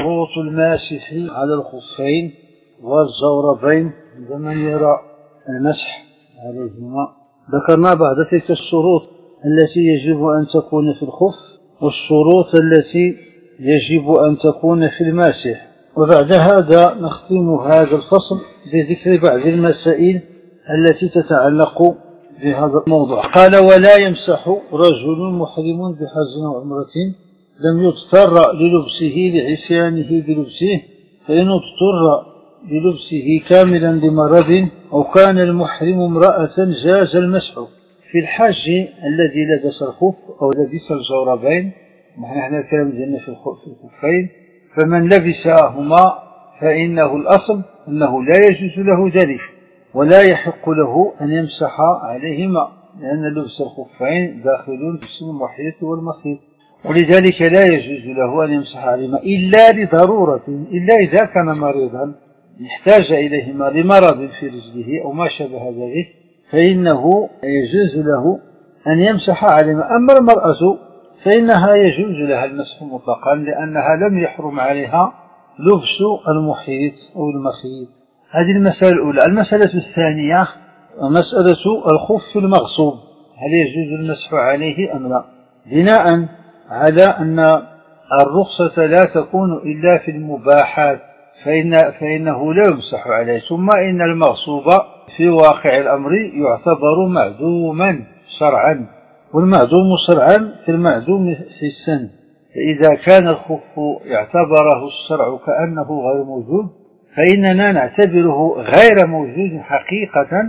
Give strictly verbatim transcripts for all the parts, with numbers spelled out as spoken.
شروط الماسح على الخفين والجوربين لمن يرى المسح عليهما. ذكرنا بعد تلك الشروط التي يجب أن تكون في الخف والشروط التي يجب أن تكون في الماسح. وبعد هذا نختم هذا الفصل بذكر بعض المسائل التي تتعلق بهذا الموضوع. قال: ولا يمسح رجل محرم بحج وعمرة لم يضطر للبسه لعصيانه بلبسه، فإن اضطر بلبسه كاملا لمرض أو كان المحرم امرأة جاز المسح. في الحج الذي لبس الخف أو لبس الجوربين، نحن الكلام ديالنا في الخفين، فمن لبسهما فإنه الأصل أنه لا يجوز له ذلك ولا يحق له أن يمسح عليهما، لأن لبس الخفين داخل في المحيط والمخيط، ولذلك لا يجوز له أن يمسح عليهما إلا لضرورة، إلا إذا كان مريضا يحتاج إليهما لمرض في رجله أو ما شابه ذلك فإنه يجوز له أن يمسح عليهما. أما المرأة فإنها يجوز لها المسح مطلقا لأنها لم يحرم عليها لبس المحيط أو المخيط. هذه المسألة الأولى. المسألة الثانية مسألة الخف المغصوب، هل يجوز المسح عليه أم لا؟ بناء على أن الرخصة لا تكون إلا في المباحات فإن فإنه لا يمسح عليه، ثم إن المغصوب في واقع الأمر يعتبر معدوما شرعا، والمعدوم شرعا كالمعدوم في السن، فإذا كان الخف يعتبره الشرع كأنه غير موجود فإننا نعتبره غير موجود حقيقة،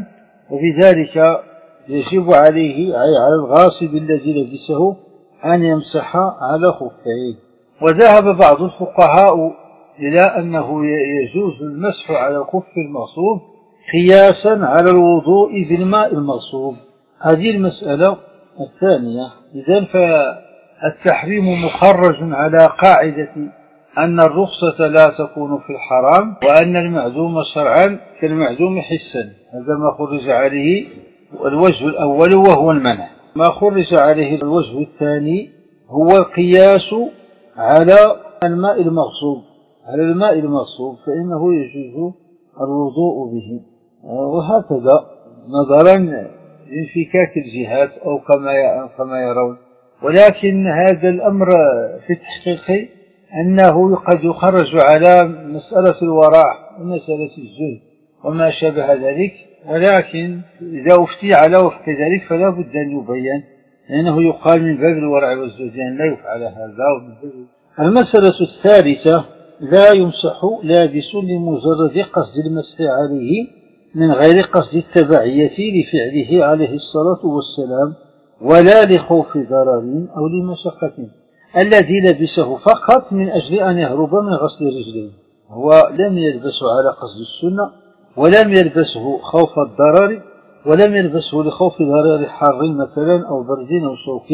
وبذلك يجب عليه أي على الغاصب الذي لبسه أن يمسح على خفيه. وذهب بعض الفقهاء إلى أنه يجوز المسح على الخف المغصوب قياسا على الوضوء بالماء المغصوب. هذه المسألة الثانية. إذن فالتحريم مخرج على قاعدة أن الرخصة لا تكون في الحرام، وأن المعدوم شرعا كالمعدوم حسا. هذا ما خرج عليه الوجه الأول وهو المنع. ما خرج عليه الوجه الثاني هو القياس على الماء المغصوب، على الماء المغصوب فإنه يجوز الوضوء به، وهكذا نظرا لانفكاك الجهات أو كما كما يرون. ولكن هذا الأمر في التحقيق أنه قد يخرج على مسألة الورع ومسألة الزهد وما شابه ذلك، ولكن إذا أفتي على وفق ذلك فلا بد أن يبين، لأنه يقال من باب الورع والزهد أن لا يفعل هذا. المسألة الثالثة: لا يمسح لابس لمجرد قصد المسح عليه من غير قصد التبعية لفعله عليه الصلاة والسلام ولا لخوف ضرر أو لمشقة، الذي لبسه فقط من أجل أن يهرب من غسل رجليه، هو لم يلبسه على قصد السنة ولم يلبسه خوف الضرر ولم يلبسه لخوف ضرر حر مثلا أو برد أو شوك،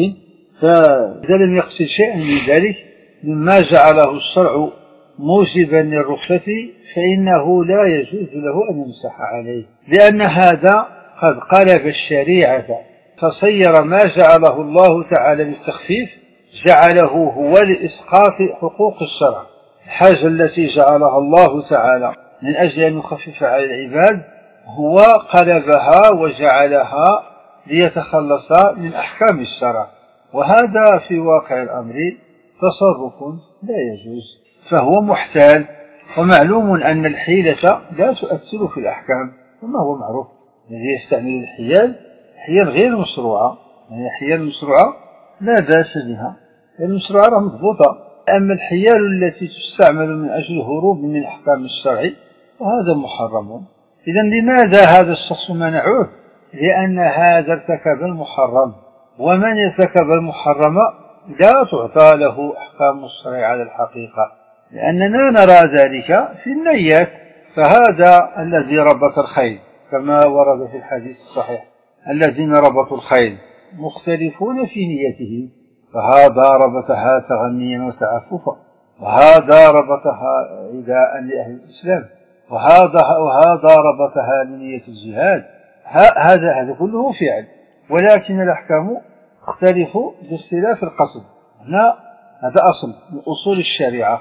فإذا لم يقصد شيئا من ذلك مما جعله الشرع موجبا للرخصة فإنه لا يجوز له أن يمسح عليه، لأن هذا قد قلب الشريعة فصير ما جعله الله تعالى للتخفيف جعله هو لإسقاط حقوق الشرع. الحاجة التي جعلها الله تعالى من أجل أن يخفف على العباد هو قلبها وجعلها ليتخلص من أحكام الشرع، وهذا في واقع الأمر تصرف لا يجوز، فهو محتال. ومعلوم أن الحيلة لا تؤثر في الأحكام، وما هو معروف الذي يستعمل الحيال حيال غير مشروعة، يعني حيال مشروعة لا بأس بها، المشروعة راه مضبوطة، أما الحيال التي تستعمل من أجل الهروب من أحكام الشرع وهذا محرم. إذا لماذا هذا الشخص منعوه؟ لأن هذا ارتكب المحرم، ومن ارتكب المحرم لا تعطى له أحكام الشرع على الحقيقة، لأننا نرى ذلك في النيات. فهذا الذي ربط الخيل كما ورد في الحديث الصحيح: الذين ربطوا الخيل مختلفون في نيتهم، فهذا ربطها تغنيا وتعففا، وهذا ربطها عداء لأهل الإسلام، وهذا وهذا ربطها لنية الجهاد. هذا هذا كله فعل، ولكن الأحكام تختلف باختلاف القصد. هنا هذا أصل من أصول الشريعة: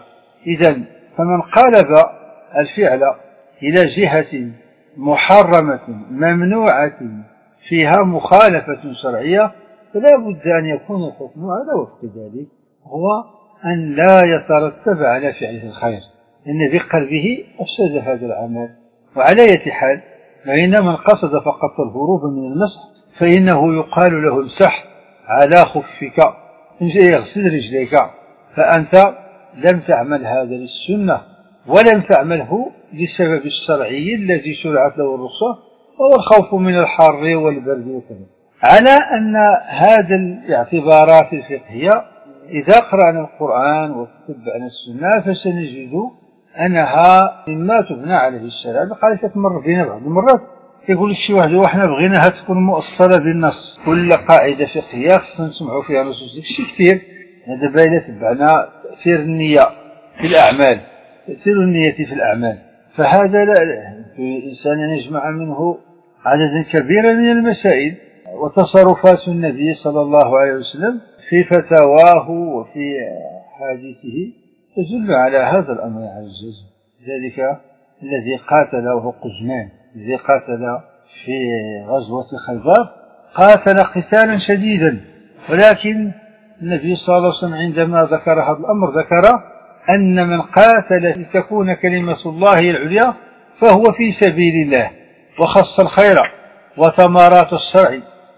إذا فمن قلب الفعل إلى جهة محرمة ممنوعة فيها مخالفة شرعية فلا بد أن يكون الحكم على وفق ذلك، هو أن لا يترتب على فعله الخير، لأن بقلبه أفسد هذا العمل. وعلى أي حال فإن من قصد فقط الهروب من المسح فإنه يقال له امسح على خفك، اغسل رجليك، فأنت لم تعمل هذا للسنة ولم تعمله لسبب الشرعي الذي شرعت له الرخصة، وهو الخوف من الحر والبرد وكذا. على أن هذه الاعتبارات الفقهية إذا قرأنا القرآن وتتبعنا السنة فسنجد أنها مما تبنى عليه الشرع. قال تتمر بنا بعض المرات يقول الشيء واحد وإحنا بغيناها تكون مؤصلة بالنص، كل قاعدة فقهية خصنا نسمعوا فيها نصوص الشيء كثير. هذا باين تبعنا تأثير النية في الأعمال، تأثير النية في الأعمال، فهذا لا الإنسان يجمع منه عددا كبيرا من المسائل. وتصرفات النبي صلى الله عليه وسلم في فتاواه وفي حديثه تدل على هذا الأمر على الجزم. ذلك الذي قاتل وهو قزمان الذي قاتل في غزوة خيبر قاتل قتالا شديدا، ولكن النبي صلى الله عليه وسلم عندما ذكر هذا الأمر ذكر أن من قاتل لتكون كلمة الله العليا فهو في سبيل الله، وخص الخير وثمرات الشرع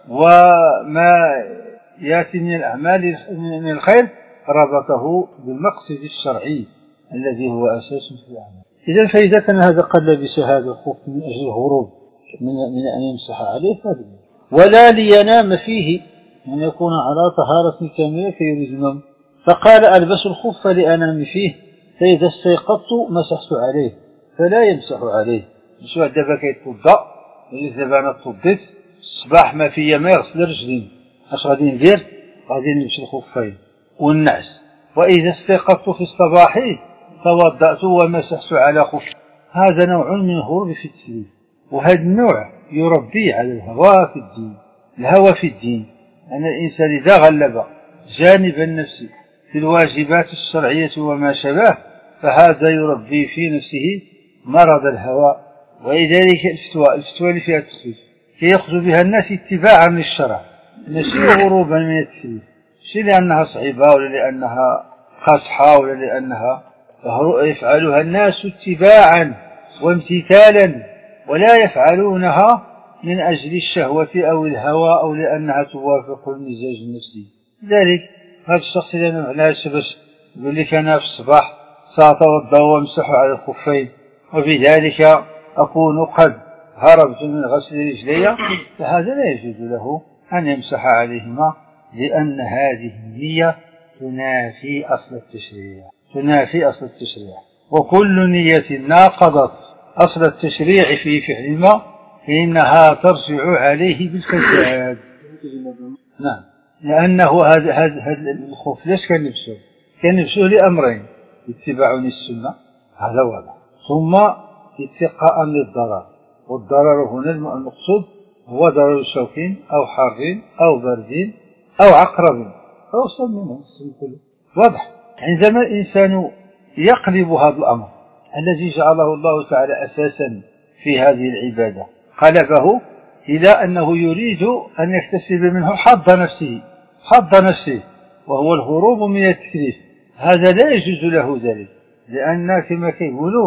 وما يأتي من الأعمال من الخير ربطه بالمقصد الشرعي الذي هو أساس في الأعمال. إذا فإذا كان هذا قد لبس هذا الخوف من أجل الهروب من, من أن يمسح عليه فهذا، ولا لينام فيه أن يكون على طهارة كاملة فيريد النوم، فقال ألبس الخف لأنام فيه فإذا استيقظت مسحت عليه فلا يمسح عليه. مش واحد دابا كيتوضا اللي دابا أنا توضيت الصباح ما فيا ما يغسل رجلين، اش غادي ندير؟ غادي نلبس الخفين والنعس، وإذا استيقظت في الصباح توضأت ومسحت على خف. هذا نوع من الهروب في التسليم، وهذا النوع يربي على الهوى في الدين. الهوى في الدين أن الإنسان إذا غلب جانب النفس في الواجبات الشرعية وما شابه فهذا يربي في نفسه مرض الهوى. ولذلك الفتوى الفتوى اللي فيها التخفيف يأخذ بها الناس اتباعا للشرع، ماشي هروبا من التكليف، ماشي لأنها صعيبة ولا لأنها قاصحة ولا لأنها يفعلها الناس اتباعا وامتثالا، ولا يفعلونها من أجل الشهوة أو الهوى أو لأنها توافق المزاج النفسي. لذلك هذا الشخص إذا ما معناش باش يقول لك أنا في الصباح سأتوضأ وامسح على الخفين وبذلك أكون قد هربت من غسل رجلي، فهذا لا يجوز له أن يمسح عليهما، لأن هذه النية تنافي أصل التشريع تنافي أصل التشريع وكل نية ناقضت أصل التشريع في فعل ما فإنها ترجع عليه بالفساد. نعم، لأنه هذا هذا الخوف ليش كان نفسه كان نفسه لأمرين: اتباع السنة هذا واضح، ثم اتقاء للضرر، والضرر هنا المقصود هو ضرر شوك أو حر أو برد أو عقرب أو سم كله واضح. عندما الإنسان يقلب هذا الأمر الذي جعله الله تعالى أساسا في هذه العبادة قلبه إلى أنه يريد أن يكتسب منه حظ نفسه حظ نفسه وهو الهروب من التكليف، هذا لا يجوز له ذلك، لأن كما كيقولوا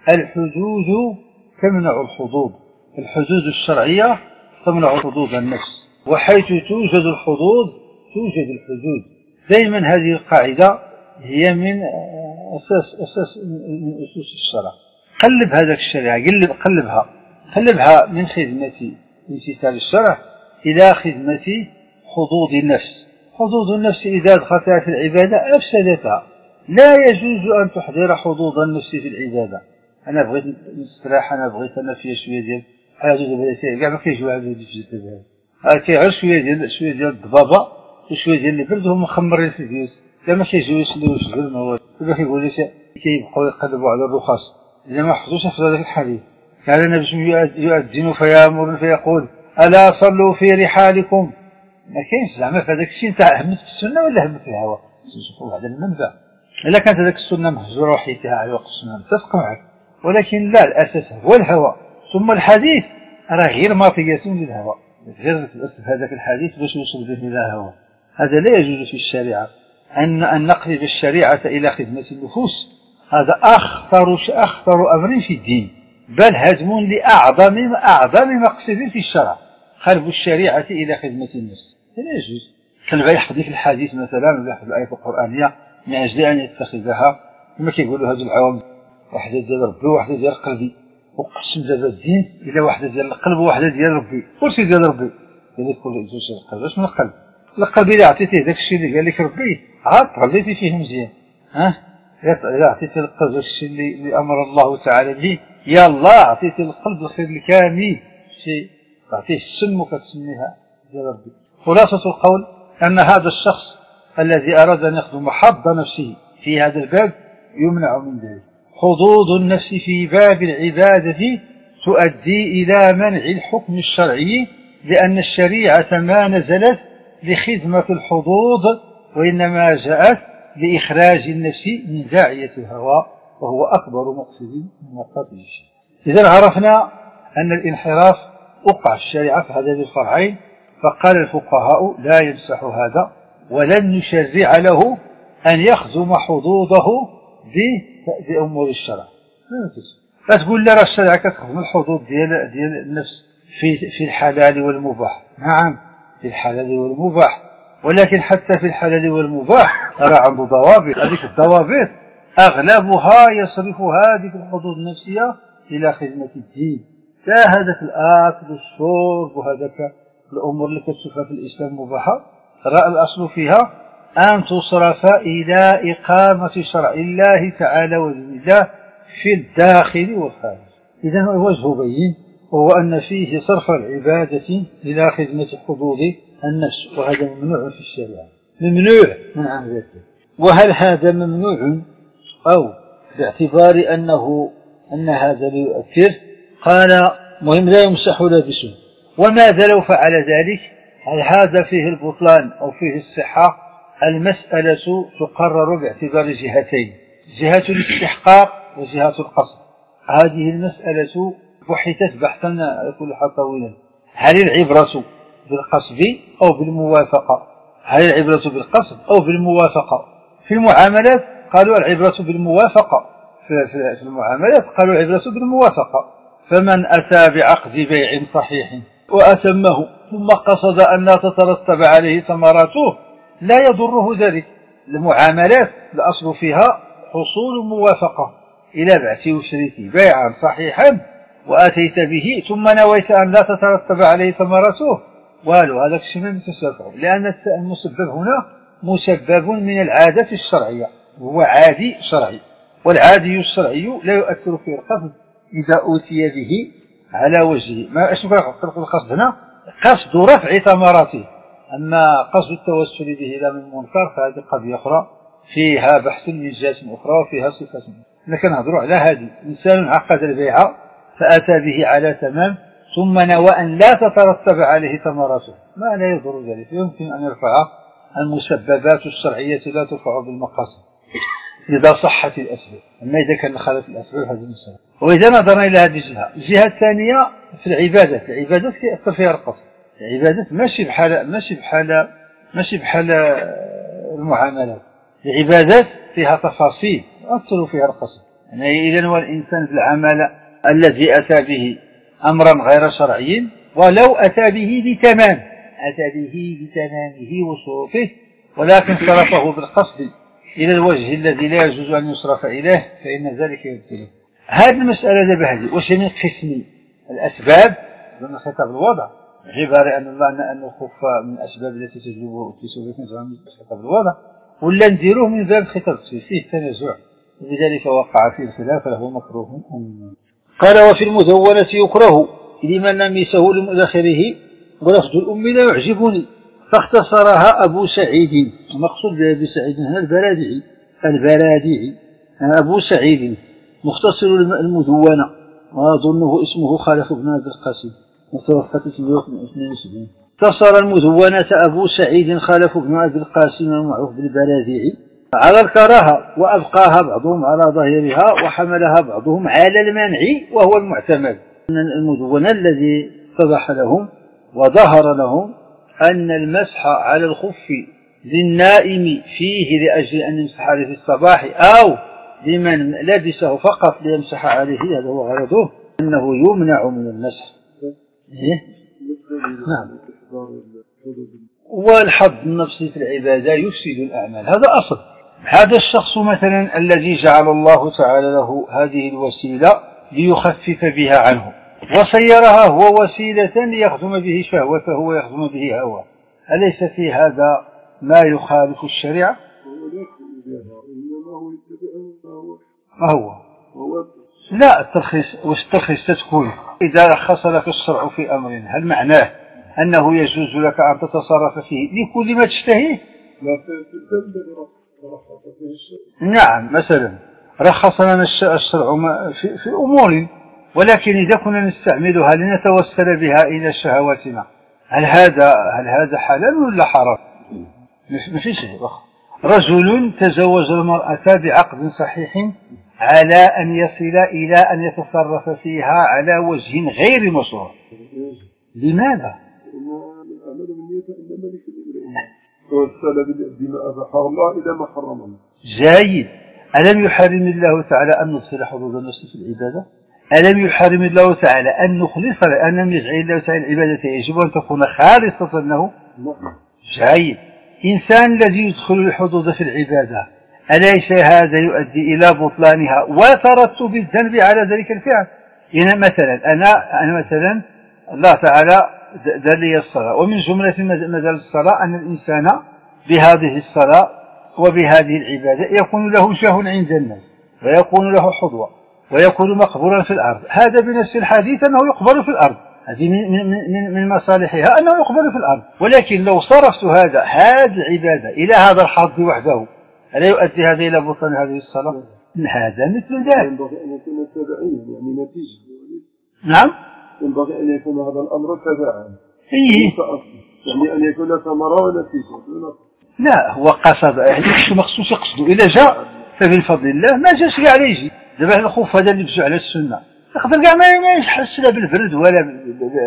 الحدود تمنع الحظوظ، الحدود الشرعية تمنع حظوظ النفس، وحيث توجد الحظوظ توجد الحدود. دائما هذه القاعدة هي من أساس أساس من أسس الشرع. قلب هذاك الشريعة قلب قلبها قلبها من خدمة امتثال الشرع إلى خدمة حظوظ النفس. حظوظ النفس إذا دخلتها في العبادة أفسدتها. لا يجوز أن تحضر حظوظ النفس في العبادة. أنا بغيت نستراح، أنا بغيت أنا فيها شوية ديال حاجة دابا كاع ما كاينش واحد يجي في جسدها، كيعرف شوية ديال شوية ديال الضبابة وشوية ديال البرد وهم مخمرين في الفيوس، لا ما كيجيو يسليو يشغل المواد. دابا كيقول لك كيبقاو يقلبوا على الرخص إذا ما حفظوش في هذاك الحديث. كان النبي يؤذن فيامر فيقول ألا صلوا في رحالكم. ما كاينش زعما في هذاك الشيء نتاع همت في السنة ولا همت في الهوى، نشوفوا واحد المنبع إلا كانت هذيك السنة مهجورة وحيدتها على وقت السنة نتفق معك، ولكن لا، الأساس هو الهوى. ثم الحديث راه غير مطية للهوى، غير تأسف هذاك الحديث باش يوصل به إلى الهوى. هذا لا يجوز في الشريعة، أن أن نقلب الشريعة إلى خدمة النفوس، هذا أخطر أخطر أمر في الدين، بل هدم لأعظم أعظم مقصد في الشرع، قلب الشريعة إلى خدمة النفس. لا يجوز. كان يحفظ في الحديث مثلا ولا يحفظ الآية القرآنية من أجل أن يتخذها كما كيقولوا هذو العوام، واحدة ديال ربي وواحدة ديال قلبي، وقسم دابا الدين إلى واحدة ديال القلب وواحدة ديال ربي، كلشي ديال ربي. قال لك كل جوج القلب، واش من القلب؟ القلب إلا عطيتيه داك الشيء اللي قال لك ربي عاد غليتي فيه مزيان، ها؟ إلا عطيتي القلب داك الشيء اللي, اللي أمر الله تعالى به، يلا عطيتي القلب الخير الكامل، شيء تعطيه السم وكتسميها ديال ربي. خلاصة القول أن هذا الشخص الذي أراد أن يخدم حظ نفسه في هذا الباب يمنع من ذلك. حظوظ النفس في باب العبادة تؤدي إلى منع الحكم الشرعي، لأن الشريعة ما نزلت لخدمة الحظوظ، وإنما جاءت لإخراج النفس من داعية الهوى، وهو أكبر مقصد من مقاصد الشيء. إذا عرفنا أن الانحراف وقع الشريعة في هذين الفرعين، فقال الفقهاء لا يمسح هذا، ولن نشرع له أن يخدم حظوظه بأمور الشرع. لا تقول لا، راه الشريعة كتخدم الحظوظ ديال ديال النفس في في الحلال والمباح. نعم، في الحلال والمباح، ولكن حتى في الحلال والمباح راه عنده ضوابط. هذيك الضوابط أغلبها يصرف هذه الحظوظ النفسية إلى خدمة الدين، لا هذاك الأكل والشرب وهذاك الأمور اللي كتشوفها في الإسلام مباحة، رأى الأصل فيها أن تصرف إلى إقامة شرع الله تعالى ودين الله في الداخل والخارج. إذن الوجه بين، وهو أن فيه صرف العبادة إلى خدمة حظوظ النفس، وهذا ممنوع في الشريعة، ممنوع من عن ذاته. وهل هذا ممنوع أو باعتبار أنه أن هذا لا يؤثر؟ قال مهم لا يمسح لابسه. وماذا لو فعل ذلك؟ هل هذا فيه البطلان أو فيه الصحة؟ المسألة تقرر باعتبار جهتين، جهة الاستحقاق وجهة القصد. هذه المسألة بحثت بحثا يكون طويلا. هل العبرة بالقصد أو بالموافقة؟ هل العبرة بالقصد أو بالموافقة؟ في المعاملات قالوا العبرة بالموافقة، في المعاملات قالوا العبرة بالموافقة. فمن أتى بعقد بيع صحيح وأتمه ثم قصد أن لا تترتب عليه ثمراته لا يضره ذلك. المعاملات الأصل فيها حصول موافقة إلى بعث وشريك بيعا صحيحا وأتيت به ثم نويت أن لا تترتب عليه ثمراته، والو هذا الشيء من تسافعه، لأن المسبب هنا مسبب من العادة الشرعية، وهو عادي شرعي، والعادي الشرعي لا يؤثر في القصد إذا أوتي به على وجهه. ما أشبه القصد هنا؟ قصد رفع ثمراته، أما قصد التوسل به إلى من منكر فهذه قضية أخرى فيها بحث من جهة أخرى وفيها صفة. لكن نهضروا على هذه، إنسان عقد البيع فأتى به على تمام ثم نوى أن لا تترتب عليه ثمراته، ما لا يضر ذلك، يمكن أن يرفع المسببات الشرعية لا ترفع بالمقاصد إذا صحت الأسباب. أما إذا كان خالف الأسباب هذه المسألة. وإذا نظرنا إلى هذه الجهة، الجهة الثانية في العبادات، العبادات كيأثر فيها القصد، العبادات ماشي بحال ماشي بحال ماشي بحال المعاملات، العبادات فيها تفاصيل يؤثر فيها القصد. يعني إذا والإنسان في العمل الذي أتى به أمرا غير شرعي ولو أتى به بتمام، أتى به بتمامه وشروطه، ولكن صرفه بالقصد إلى الوجه الذي لا يجوز أن يصرف إليه فإن ذلك يبطله. هذه المسألة دابا هذه واش من قسم الأسباب ضمن خطاب الوضع، عبارة أن الله أن الخوف من الأسباب التي تجلبه التسويق من خطاب الوضع، ولا نديروه من باب خطاب التسويق فيه التنازع، لذلك وقع فيه الخلاف فهو مكروه. قال وفي المدونة يكره لمن لمسه لآخره ولفظ الأم لا يعجبني، فاختصرها أبو سعيد. المقصود بأبي سعيد هنا البرادعي، البرادعي أبو سعيد مختصر المدونة، وأظنه اسمه خالف بن أبي القاسم، وتوفى ثلاثمائة واثنين وسبعين. اختصر المدونة أبو سعيد خالف بن أبي القاسم المعروف بالبرادعي، على الكراهة وأبقاها بعضهم على ظاهرها وحملها بعضهم على المنع وهو المعتمد. المدونة الذي اتضح لهم وظهر لهم أن المسح على الخف للنائم فيه لأجل أن يمسح عليه في الصباح أو لمن لبسه فقط ليمسح عليه هذا هو غرضه أنه يمنع من المسح. إيه؟ نعم. والحظ النفسي في العبادة يفسد الأعمال، هذا أصل. هذا الشخص مثلا الذي جعل الله تعالى له هذه الوسيلة ليخفف بها عنه وسيرها هو وسيلة ليخدم به شهوته ويخدم به هواه، أليس في هذا ما يخالف الشريعة؟ ما هو؟ لا، الترخيص والترخيص تكون إذا رخص لك الشرع في أمر هل معناه أنه يجوز لك أن تتصرف فيه لكل ما تشتهيه؟ نعم، مثلا رخص لنا الشرع في, في أمور، ولكن إذا كنا نستعملها لنتوسل بها إلى شهواتنا هل هذا هل هذا حلال ولا حرام؟ ما في شيء. رجل تزوج المرأة بعقد صحيح على أن يصل إلى أن يتصرف فيها على وجه غير مشروع، لماذا؟ جيد. ألم يحرم الله تعالى أن ندخل حدود النفس في العبادة؟ ألم يحرم الله تعالى أن نخلص أن يجعل الله تعالى العبادة يجب أن تكون خالصة له؟ جيد. إنسان الذي يدخل الحدود في العبادة أليس هذا يؤدي إلى بطلانها وترتب الذنب على ذلك الفعل؟ يعني مثلا أنا أنا مثلا الله تعالى دار لي الصلاة، ومن جملة مجال الصلاة أن الإنسان بهذه الصلاة وبهذه العبادة يكون له جاه عند الناس ويكون له حظوة ويكون مقبولا في الأرض. هذا بنفس الحديث أنه يقبل في الأرض، هذه من, من, من مصالحها أنه يقبل في الأرض. ولكن لو صرفت هذا هذه العبادة إلى هذا الحظ وحده ألا يؤدي هذا إلى بطلان هذه الصلاة؟ هذا مثل ذلك. ينبغي أن يكون تبعيا يعني نتيجة. نعم، ينبغي أن يكون هذا الأمر تبعا إيه؟ يعني أن يكون ثمرة ونتيجة. لا، هو قصد يعني شو مخصوص يقصده. إذا جاء فبالفضل الله ما جاش كاع عليه. دابا الخوف هذا اللي بجو على السنة يقدر كاع ما يحس لا بالبرد ولا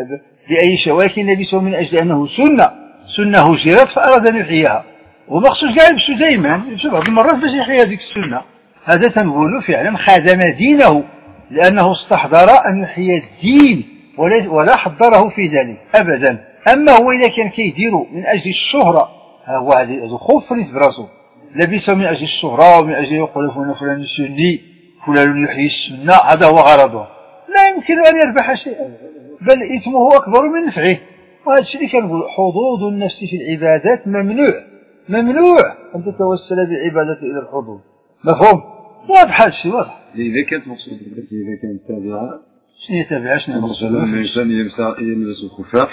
بأي شيء، ولكن لبسه من أجل أنه سنة سنة هجرت فأراد أن يحييها، ومخصوص كاع يلبسوا دائما يلبسوا بعض المرات باش يحيي هذيك السنة. هذا تنقول فعلا خادم دينه لأنه استحضر أن يحيي الدين ولا حضره في ذلك أبدا. أما هو إذا كان كيديروا من أجل الشهرة هو هذا الخوف فريد براسه، لبسه من أجل الشهرة ومن أجل يقول فلان سني فلان يحيي السنة، هذا هو غرضه، لا يمكن أن يربح شيئا بل إثمه أكبر من نفعه. وهذا الشيء اللي كنقول حظوظ النفس في العبادات ممنوع ممنوع أن تتوسل بعبادة إلى الحظوظ. مفهوم؟ واضح هذا الشيء واضح. إذا كانت مقصود إذا كانت تابعة شنو يتابع شنو المقصود؟ مثلا الإنسان يلبس الخفاف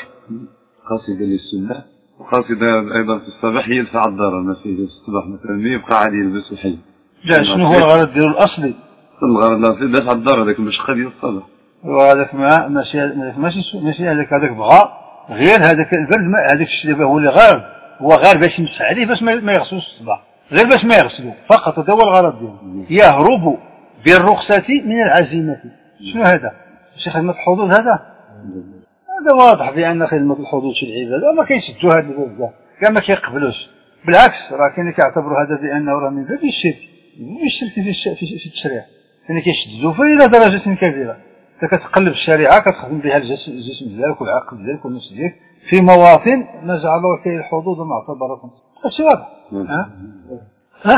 قاصدا للسنة وقاصدا أيضا في الصباح يلفع الضرر مثلا في الصباح مثلا يبقى عادي يلبس الحي. لا، شنو هو الغرض ديالو الأصلي؟ الغرض الأصلي دافع الضرر لكن باش قد الصباح. وهذاك ما ماشي ماشي ماشي هذاك هذاك بغى غير هذاك البرد هذاك الشيء هو اللي غار هو غار باش يمسح عليه باش ما يغسلوش الصباح، غير باش ما يغسلوا فقط، هذا هو الغرض ديالو. يهرب بالرخصة من العزيمة. شنو هذا؟ شي خدمة الحدود هذا؟ هذا واضح بأن خدمة الحدود في العبادة وما كيشدوا هذا الباب كاع ما كيقبلوش، بالعكس راه كاين كيعتبروا هذا بأنه راه من باب الشرك الشرك في في التشريع، كاين كيشدوا فيه إلى درجة كبيرة. أنت كتقلب الشريعة كتخدم بها الجسم ديالك والعقل ديالك والنفس ديالك في مواطن ما جعل الله فيه الحدود معتبرة. هادشي واضح. ها ها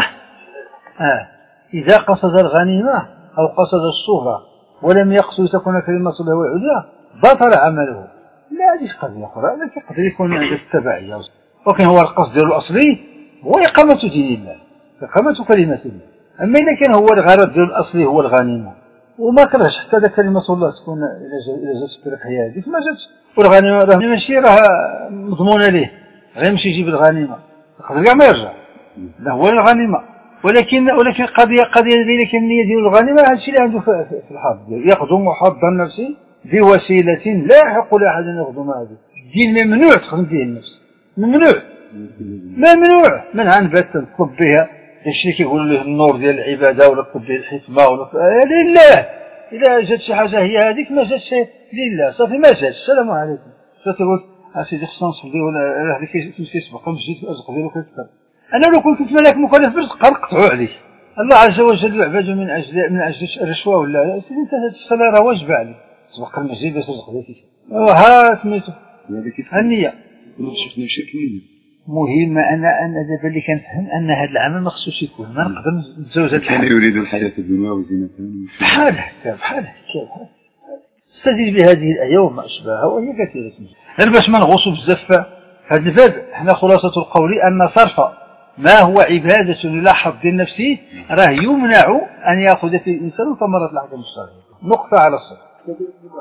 ها إذا قصد الغنيمة أو قصد الشهرة ولم يقصد تكون كلمة الله وعليا بطل عمله. لا، هذه قضية أخرى، هذا يقدر يكون عند التبعية، ولكن هو القصد ديالو الأصلي هو إقامة دين الله، إقامة كلمة الله. أما إذا كان هو الغرض ديالو الأصلي هو الغنيمة وما كرهش حتى ذا كلمة الله تكون إلى جات في الحياة هذيك ما جاتش، والغنيمة راه ماشي راه مضمونة ليه، غير مشي يجيب الغنيمة يقدر كاع ما يرجع، لا هو الغنيمة. ولكن ولكن قضية قضية إذا كان النية ديال الغنيمة هذا الشيء اللي عنده في الحظ يخدم حظ النفس بوسيلة لا يحق لأحد أن يخدم هذه. الدين ممنوع تخدم به النفس، ممنوع ممنوع منعا باتا تطلب بها داكشي اللي كيقولوا له النور ديال العباده ولا القد ديال الحكمه ولا لله. اذا جات شي حاجه هي هذيك ما جاتش لله صافي ما جاتش. السلام عليكم. فتقول اسيدي خصنا نصلي ولا هذا كيسبق المسجد الازرق ديالو كيكثر. انا لو كنت ملك مكلف بالرزق نقطعوا عليه. الله عز وجل يعبد من اجل من اجل الرشوه ولا سيدي انت هذه الصلاه راه واجبه عليك تسبق المسجد باش ترزق ديالك. ها سميتو النيه. شفنا شي كلمه مهم. انا انا دابا اللي كنفهم ان هذا العمل ما خصوش يكون ما نقدر نتزوج. كان يريد الحياه الدنيا وزينتها بحال هكا بحال هكا. استزيد بهذه الايه وما اشبهها وهي كثيره. غير باش ما نغوصوا بزاف هذا الباب. حنا خلاصه القول ان صرف ما هو عباده الى حظ نفسه راه يمنع ان ياخذ في الانسان ثمره الاحكام الشرعيه. نقطه على الصدر.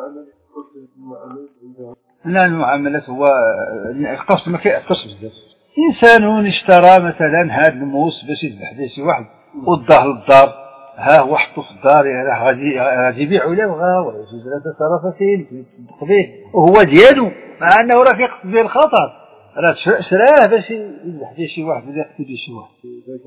لا المعاملات هو القصد ما كيعكسش بزاف. انسان اشترى مثلا هذا الموس باش يذبح به شي واحد وداه للدار. ها هو حطو في الدار راه غادي غادي يبيعو له بغا ولا يجوز له تصرف فيه يتصدق به وهو ديالو مع انه راه كيقصد به الخطر. راه شراه باش يذبح به شي واحد ولا يقتل به شي واحد.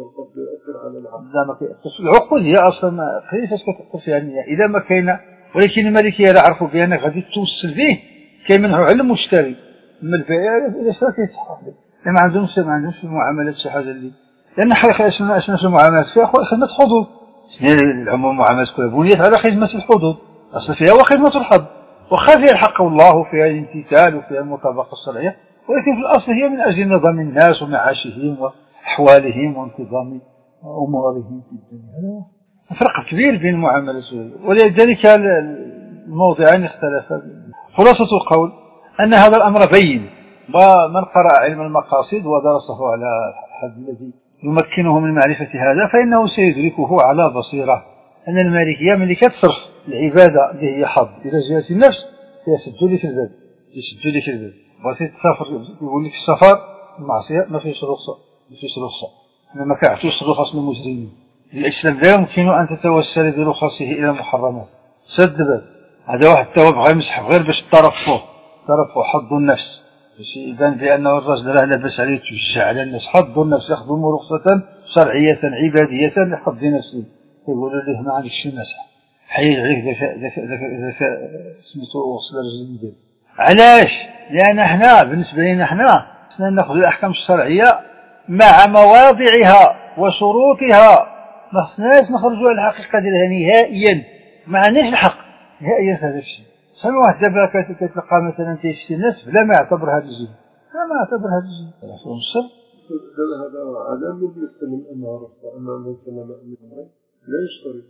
لا ما كيأثرش. العقود هي اصلا كيفاش كتأثر فيها النية اذا ما كاينه. ولكن المالكيه راه عرفوا بانك غادي توصل به كيمنعوا على المشتري. اما البائع اذا شرا كيتحقق به. ما عندهمش ما عندهمش في المعاملات شي حاجه اللي لان حقيقه شنو شنو في المعاملات فيها خدمه حدود. العموم المعاملات كلها بنيت على خدمه الحدود. اصل فيها وخدمه الحد وخا فيها الحق والله وفيها الامتثال وفيها المطابقه الشرعيه. ولكن في الاصل هي من اجل نظام الناس ومعاشهم واحوالهم وانتظام امورهم في الدنيا. فرق كبير بين المعاملات ولذلك الموضعان اختلفا. خلاصه القول ان هذا الامر بين. ومن قرأ علم المقاصد ودرسه على الحد الذي يمكنه من معرفة هذا فإنه سيدركه على بصيرة أن المالكية ملي كتصرف العبادة اللي هي حظ إلى جهة النفس سيسد لك الباب يسد لك الباب. بغيتي تسافر يقول لك السفر المعصية ما فيش رخصة ما فيش رخصة. ما كيعطيوش الرخص للمجرمين. الإسلام لا يمكن أن تتوسل برخصه إلى المحرمات. سد الباب. هذا واحد التواب غير مسحب غير باش ترفه ترفه حظ النفس باش يبان بأنه الرجل راه لاباس عليه يتوجع على الناس. حظ النفس يخدم رخصة شرعية عبادية لحظ نفسه. يقولوا له ما عندكش المسح حيل عليك ذاك ذاك ذاك سميتو غسل الرجل ديالك. علاش؟ لأن احنا بالنسبة لنا احنا خصنا ناخذ الأحكام الشرعية مع مواضعها وشروطها. ما خصناش نخرجوا على الحقيقة ديالها نهائيا. ما عندناش الحق نهائيا في هذا الشيء. شحال واحد دابا كتلقى مثلا تيشتي الناس بلا ما يعتبر هذا الجهه بلا ما يعتبر هذا الجهه في مصر. هذا علامه بالنسبه للانهار اما مثلا لا يشترط.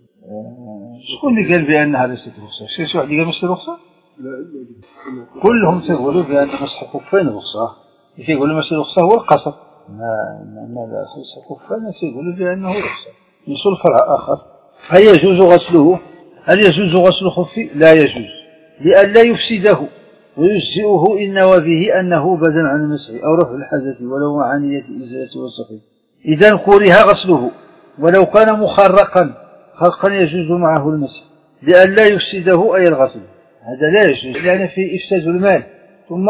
شكون اللي قال بانها ليست رخصه؟ شي واحد قال ماشي رخصه؟ لا كلهم تيقولوا بان مسح الخفين رخصه. اللي كيقولوا ماشي رخصه هو القصر. ما ما لا مسح الخفين تيقولوا بانه رخصه. نصل فرع اخر. هل يجوز غسله؟ هل يجوز غسل الخف؟ لا يجوز لئلا يفسده ويجزئه إن نوى به أنه بدل عن المسح أو رفع الحدث ولو مع نية الإزالة والصفي. إذا كره غسله ولو كان مخرقا خرقا يجوز معه المسح لئلا يفسده أي الغسل. هذا لا يجوز لأن فيه إفساد المال. ثم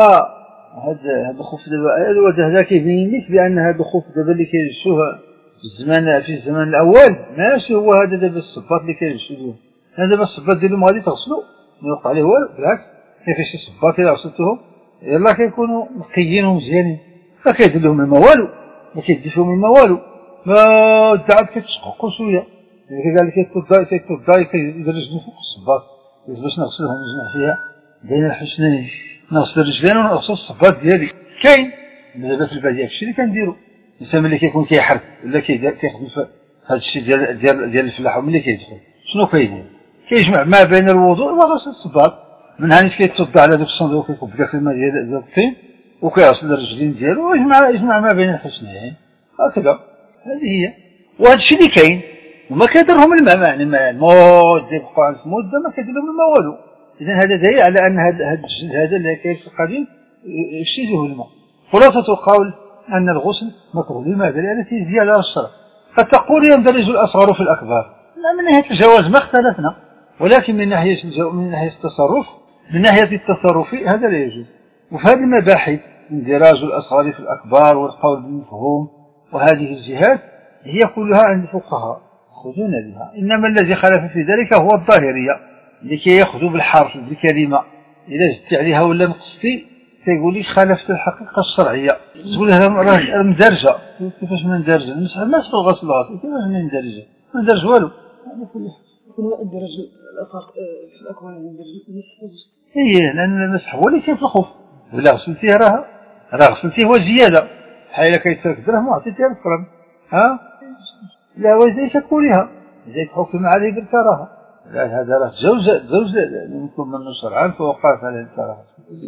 هذا هذا الخف دابا هذا كيبين لك بأن هذا الخف دابا اللي كيلبسوه في الزمان في الزمان الأول ماشي هو هذا دابا الصباط اللي كيلبسوه. هذا دابا الصباط ديالهم غادي تغسلوا ما يوقع عليه والو بالعكس كيف شي صباط الا غسلتهم يلاه كيكونوا نقيين ومزيانين ما كيدير لهم الماء والو ما كيديش لهم الماء والو. ما الدعاب كتشققوا شويه اللي قال لك كيتوضا كيتوضا كيدير رجلين فوق الصباط باش نغسلهم نجمع فيها بين الحسنين نغسل الرجلين ونغسل الصباط ديالي. كاين دابا في الباديه هادشي اللي كنديروا. الانسان ملي كيكون كيحرق ولا كيخدم في هذا الشيء ديال ديال ديال الفلاحه ملي كيدخل شنو كيدير؟ كيجمع ما بين الوضوء وغسل الصباط. من هاني كيتوضا على داك الصندوق كيكب داك الماء ديال الطين وكيغسل الرجلين ديالو ويجمع يجمع ما بين الحسنين هكذا. هذه هي وهذا الشيء اللي كاين وما كيديرهم الماء يعني ما الموت يبقى عند المده ما كيدير لهم الماء والو. اذا هذا دليل على ان هذا هذا الجلد هذا اللي كاين في القديم يفسده الماء. خلاصه القول ان الغسل مكروه. لماذا؟ لان فيه زياده على الشرع. قد تقول يندرج الاصغر في الاكبر. من ناحيه الجواز ما اختلفنا ولكن من ناحيه الجو... من ناحيه التصرف من ناحيه التصرف هذا لا يجوز. وفي هذه المباحث اندراج الاصغر في الاكبار والقول بالمفهوم وهذه الجهات هي كلها عند الفقهاء يأخذون بها. إنما الذي خالف في ذلك هو الظاهرية لكي يأخذوا بالحرف بالكلمة، إذا زدت عليها ولا نقصتي تقول لي خالفت الحقيقة الشرعية، تقول لها راه مدرجة. كيفاش من درجة؟ المسح المسح والغسل الغسل، كيفاش من درجة؟ ما درج والو. على كل حال كنا الدرج الأثر في الأكوان من درجة المسح. إيه، لأن المسح هو اللي كاين في الخوف، ولا غسلتيه راه راه غسلتيه هو زيادة، بحال كيترك درهم وعطيتيها الفرن، ها؟ لا وزيت كلها، زيت حكم عليه بالكراهة، لا هذا راه زوج زوج يمكن منه شرعا فوقعت عليه الكراهة.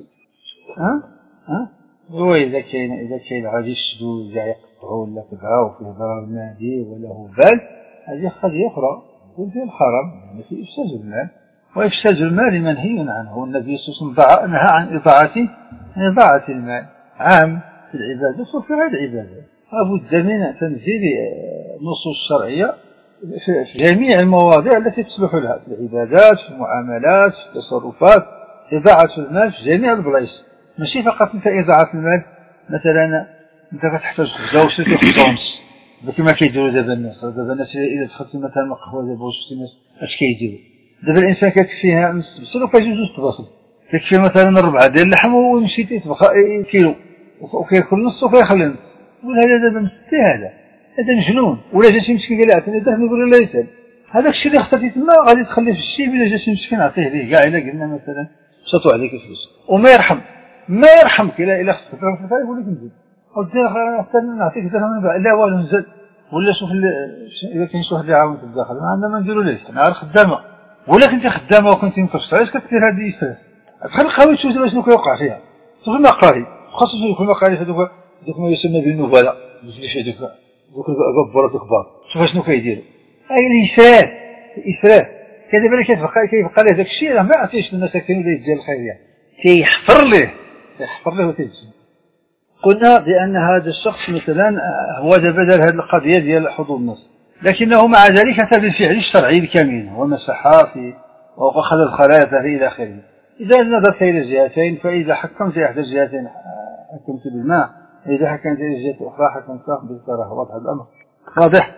ها؟ ها؟ هو إذا كاين إذا كاين غادي يشدو كاع يقطعوا ولا كذا وفيه ضرر مادي ولا هو بال، هذه قضية أخرى، يكون فيه الحرام، يعني في إفساد المال، وإفساد المال منهي عنه، والنبي صلى الله عليه وسلم نهى عن إضاعة إضاعة المال، عام في العبادات وفي غير العبادات. لابد من تنزيل النصوص الشرعية في جميع المواضيع التي تصلح لها، في العبادات، في المعاملات، في التصرفات، إضاعة المال في جميع البلايص، ماشي فقط انت إضاعة المال. مثلا انت كتحتاج خبزة وشريتي خبزة ونص، كما كيديروا دابا الناس. دابا الناس إذا دخلتي مثلا قهوة دابا وشفتي الناس اش كيديروا دابا، الإنسان كتكفيها نص بصل وكيجي جوج طباصل، كتكفي مثلا ربعة ديال اللحم ويمشي يطبخ كيلو وكياكل نص وكيخلي نص، يقول هذا دابا مسكين، هذا هذا مجنون. ولا جا شي مسكين قال عطيني درهم يقول لا يسال، هذاك الشيء اللي اخترتي تما غادي تخليه في الشيب. الا جا شي مسكين عطيه ليه كاع، الا قلنا مثلا شطوا عليك الفلوس وما يرحم ما يرحمك، الا الا خصك تروح للفرق يقول لك نزل ودير حتى نعطيك درهم لا والو نزل. ولا شوف اذا كاين شي واحد اللي يعاونك الداخل ما عندنا ما نديرو ليش، انا غير خدامه، ولا كنتي خدامه وكنتي مكرشت علاش كدير هذه الاسراف؟ تخلي القهوه تشوف دابا شنو كيوقع فيها. شوف المقالي خاصة يكون المقالي هذوك دوك ما يسمى بالنبلاء، مش هذوك دوك الغبارات الكبار، شوف شنو كيديروا. هاي الاسراف الاسراف كذا كيتبقى كيبقى له داك الشيء راه ما عطيش للمساكين ولا يدير الخيريه، كيحفر ليه كيحفر ليه وتيجي. قلنا بأن هذا الشخص مثلا هو دابا دار هذه القضية ديال حضور النص، لكنه مع ذلك أتى بالفعل الشرعي الكامل ومسح في وأخذ الخلايا إلى آخره. إذا نظرت إلى جهتين، فإذا حكمت إحدى الجهتين حكمت بالماء، إذا حكمت إلى الجهة الأخرى حكمت بالكراهة. واضح الأمر؟ واضح؟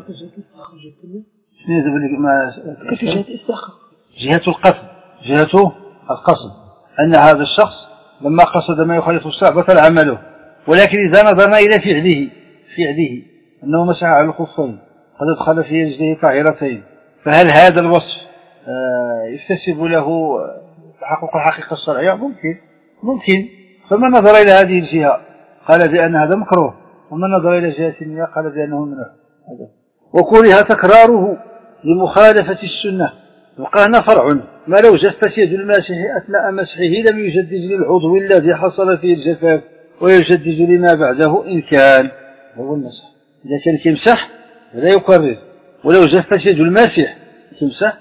شنو دابا ما جهة القصد جهة القصد أن هذا الشخص لما قصد ما يخالف الشرع بطل عمله. ولكن إذا نظرنا إلى فعله فعله أنه مسح على الخفين قد أدخل في رجليه طاهرتين، فهل هذا الوصف يكتسب له تحقق الحقيقة الشرعية؟ ممكن ممكن فمن نظر إلى هذه الجهة قال بأن هذا مكروه، ومن نظر إلى جهة ثانية قال بأنه ممنوع. وكره تكراره لمخالفة السنة. وقال فرع ما لو جفت يد الماسح أثناء مسحه لم يجدد للعضو الذي حصل فيه الجفاف ويجدد لما بعده إن كان هو المسح. إذا كان كيمسح لا يكرر، ولو جفت يد الماسح تمسح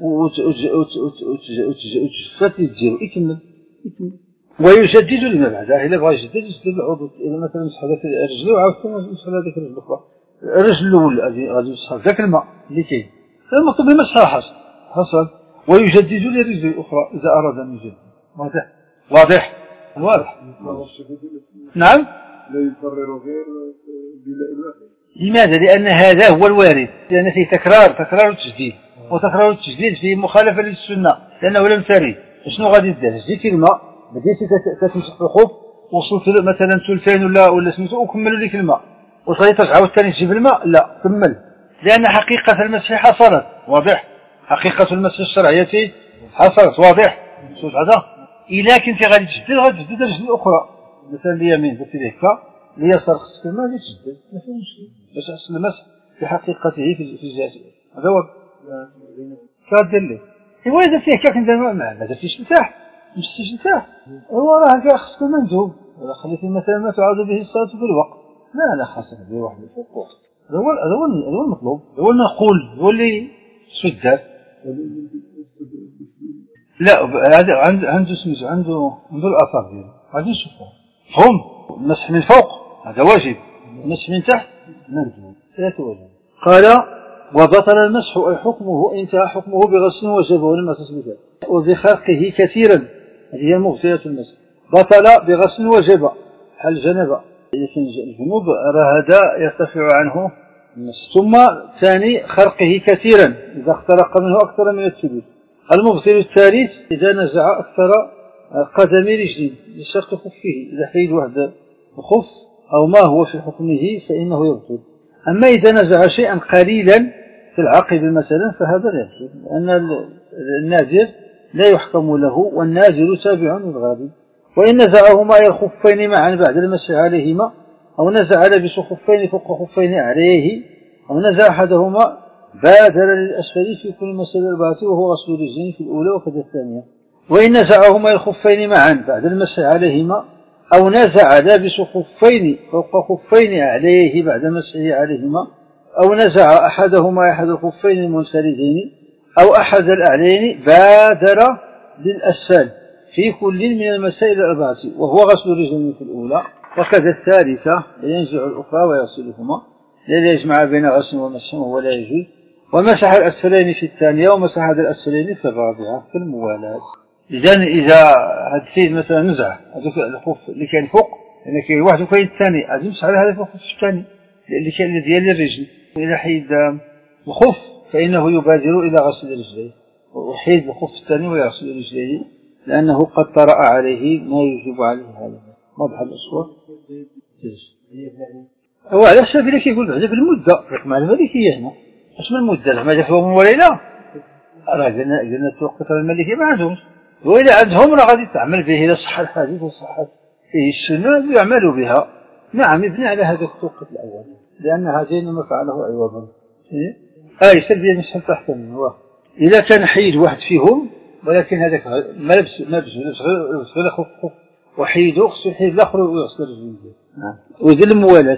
وتجفت يدير يكمل ويجدد لما بعده. إذا بغى يجدد يجدد العضو، إذا مثلا مسح هذاك الرجل وعاود مسح هذاك الرجل الأخرى، الرجل الأول غادي يمسح ذاك الماء اللي كاين، المطلوب مسحها حصل حصل ويجدد للرجل الأخرى إذا أراد أن يجدد. واضح واضح واضح. نعم لا يكرر غير بلا الواحد. لماذا؟ لأن هذا هو الوارد، لأن فيه تكرار تكرار التجديد، وتكرار التجديد فيه مخالفة للسنة لأنه لم ترد. شنو غادي دير؟ جديتي الماء بديتي تمسح في الخوف وصلت مثلا ثلثين ولا ولا سميتو وكملوا لك الماء وصلت ترجع وثاني تجيب الماء، لا كمل، لأن حقيقة المسح حصلت. واضح؟ حقيقة المسح الشرعية حصلت. واضح؟ شوف هذا إلا كنت غادي تجدد غادي تجدد الرجل الأخرى مثلا اليمين درتي ليه هكا اليسار خصك ما غادي تجدد، ما فيه مشكل باش يحصل المسح بحقيقته في في جهته. هذا هو كادير ليه. إوا إذا درتي هكا كنت ما درتيش مسح مشتيش مسح، هو راه هكا خصك مندوب، ولا خليتي مثلا ما تعاد به الصلاة في الوقت، لا لا خاصك دير واحد الفوق. هذا هو هذا هو المطلوب، هو المعقول، هو اللي سداد. لا هذا عنده عنده سميتو عنده عنده الاثار ديالو غادي نشوفوه. فهم المسح من فوق هذا واجب، المسح من تحت مندوب، ثلاثة واجب. قال وبطل المسح أي حكمه انتهى حكمه بغسل وجبه لما تسميته وبخرقه كثيرا، هذه هي مغتية المسح. بطل بغسل وجبه حل جنبه، إذا كان الجنوب راه هذا يرتفع عنه ثم ثاني خرقه كثيرا إذا اخترق منه أكثر من الثلث. المبطل الثالث إذا نزع أكثر قدم رجل لشق خفه، إذا حيد واحد الخف أو ما هو في حكمه فإنه يبطل. أما إذا نزع شيئا قليلا في العقب مثلا فهذا لا يبطل، لأن النازل لا يحكم له والنازل تابع للغالب. وإن نزعهما إلى الخفين معا بعد المسح عليهما، أو نزع لبس خفين فوق خفين عليه، أو نزع أحدهما بادر للأسفل في كل مسألة الأربعة وهو غسل الرجلين في الأولى وكذا الثانية. وإن نزعهما إلى الخفين معا بعد المسح عليهما، أو نزع لابس خفين فوق خفين عليه بعد مسحه عليهما، أو نزع أحدهما أحد الخفين المنفردين أو أحد الأعلين بادر للأسفل في كل من المسائل الأربعة وهو غسل الرجلين في الأولى وكذا الثالثة، ينزع الأخرى ويغسلهما، لا يجمع بين غسل ومسح ولا يجوز. ومسح الأسفلين في الثانية ومسح الأسفلين في الرابعة في الموالاة. إذن إذا هذا السيد مثلا نزع هذاك الخف اللي كان فوق، يعني كاين واحد وكاين الثاني غادي يمسح على هذا الخف الثاني اللي كان ديال الرجل. إذا حيد الخف فإنه يبادر إلى غسل رجليه، ويحيد الخف الثاني ويغسل رجليه لأنه قد طرأ عليه ما يجب عليه هذا. واضح الأصوات؟ هو على السبيل كيقول بعدا بالمدة، رقم المالكية هنا اش من المدة؟ ما جا في يوم وليلة، راه قلنا قلنا التوقيت المالكي ما عندهمش، وإلا عندهم راه غادي تعمل به إلى صح الحديث وصحة فيه السنة يعملوا بها. نعم يبني على هذا التوقيت الأول، لأن هذين ما فعله عوضا. إيه؟ آه يسبب مسح تحت منه. إذا كان حيد واحد فيهم ولكن هذاك ما لبس ما لبس لبس غير خف خف وحيد يغسل حيد الآخر ويغسل رجليه. نعم. وذل الموالاة.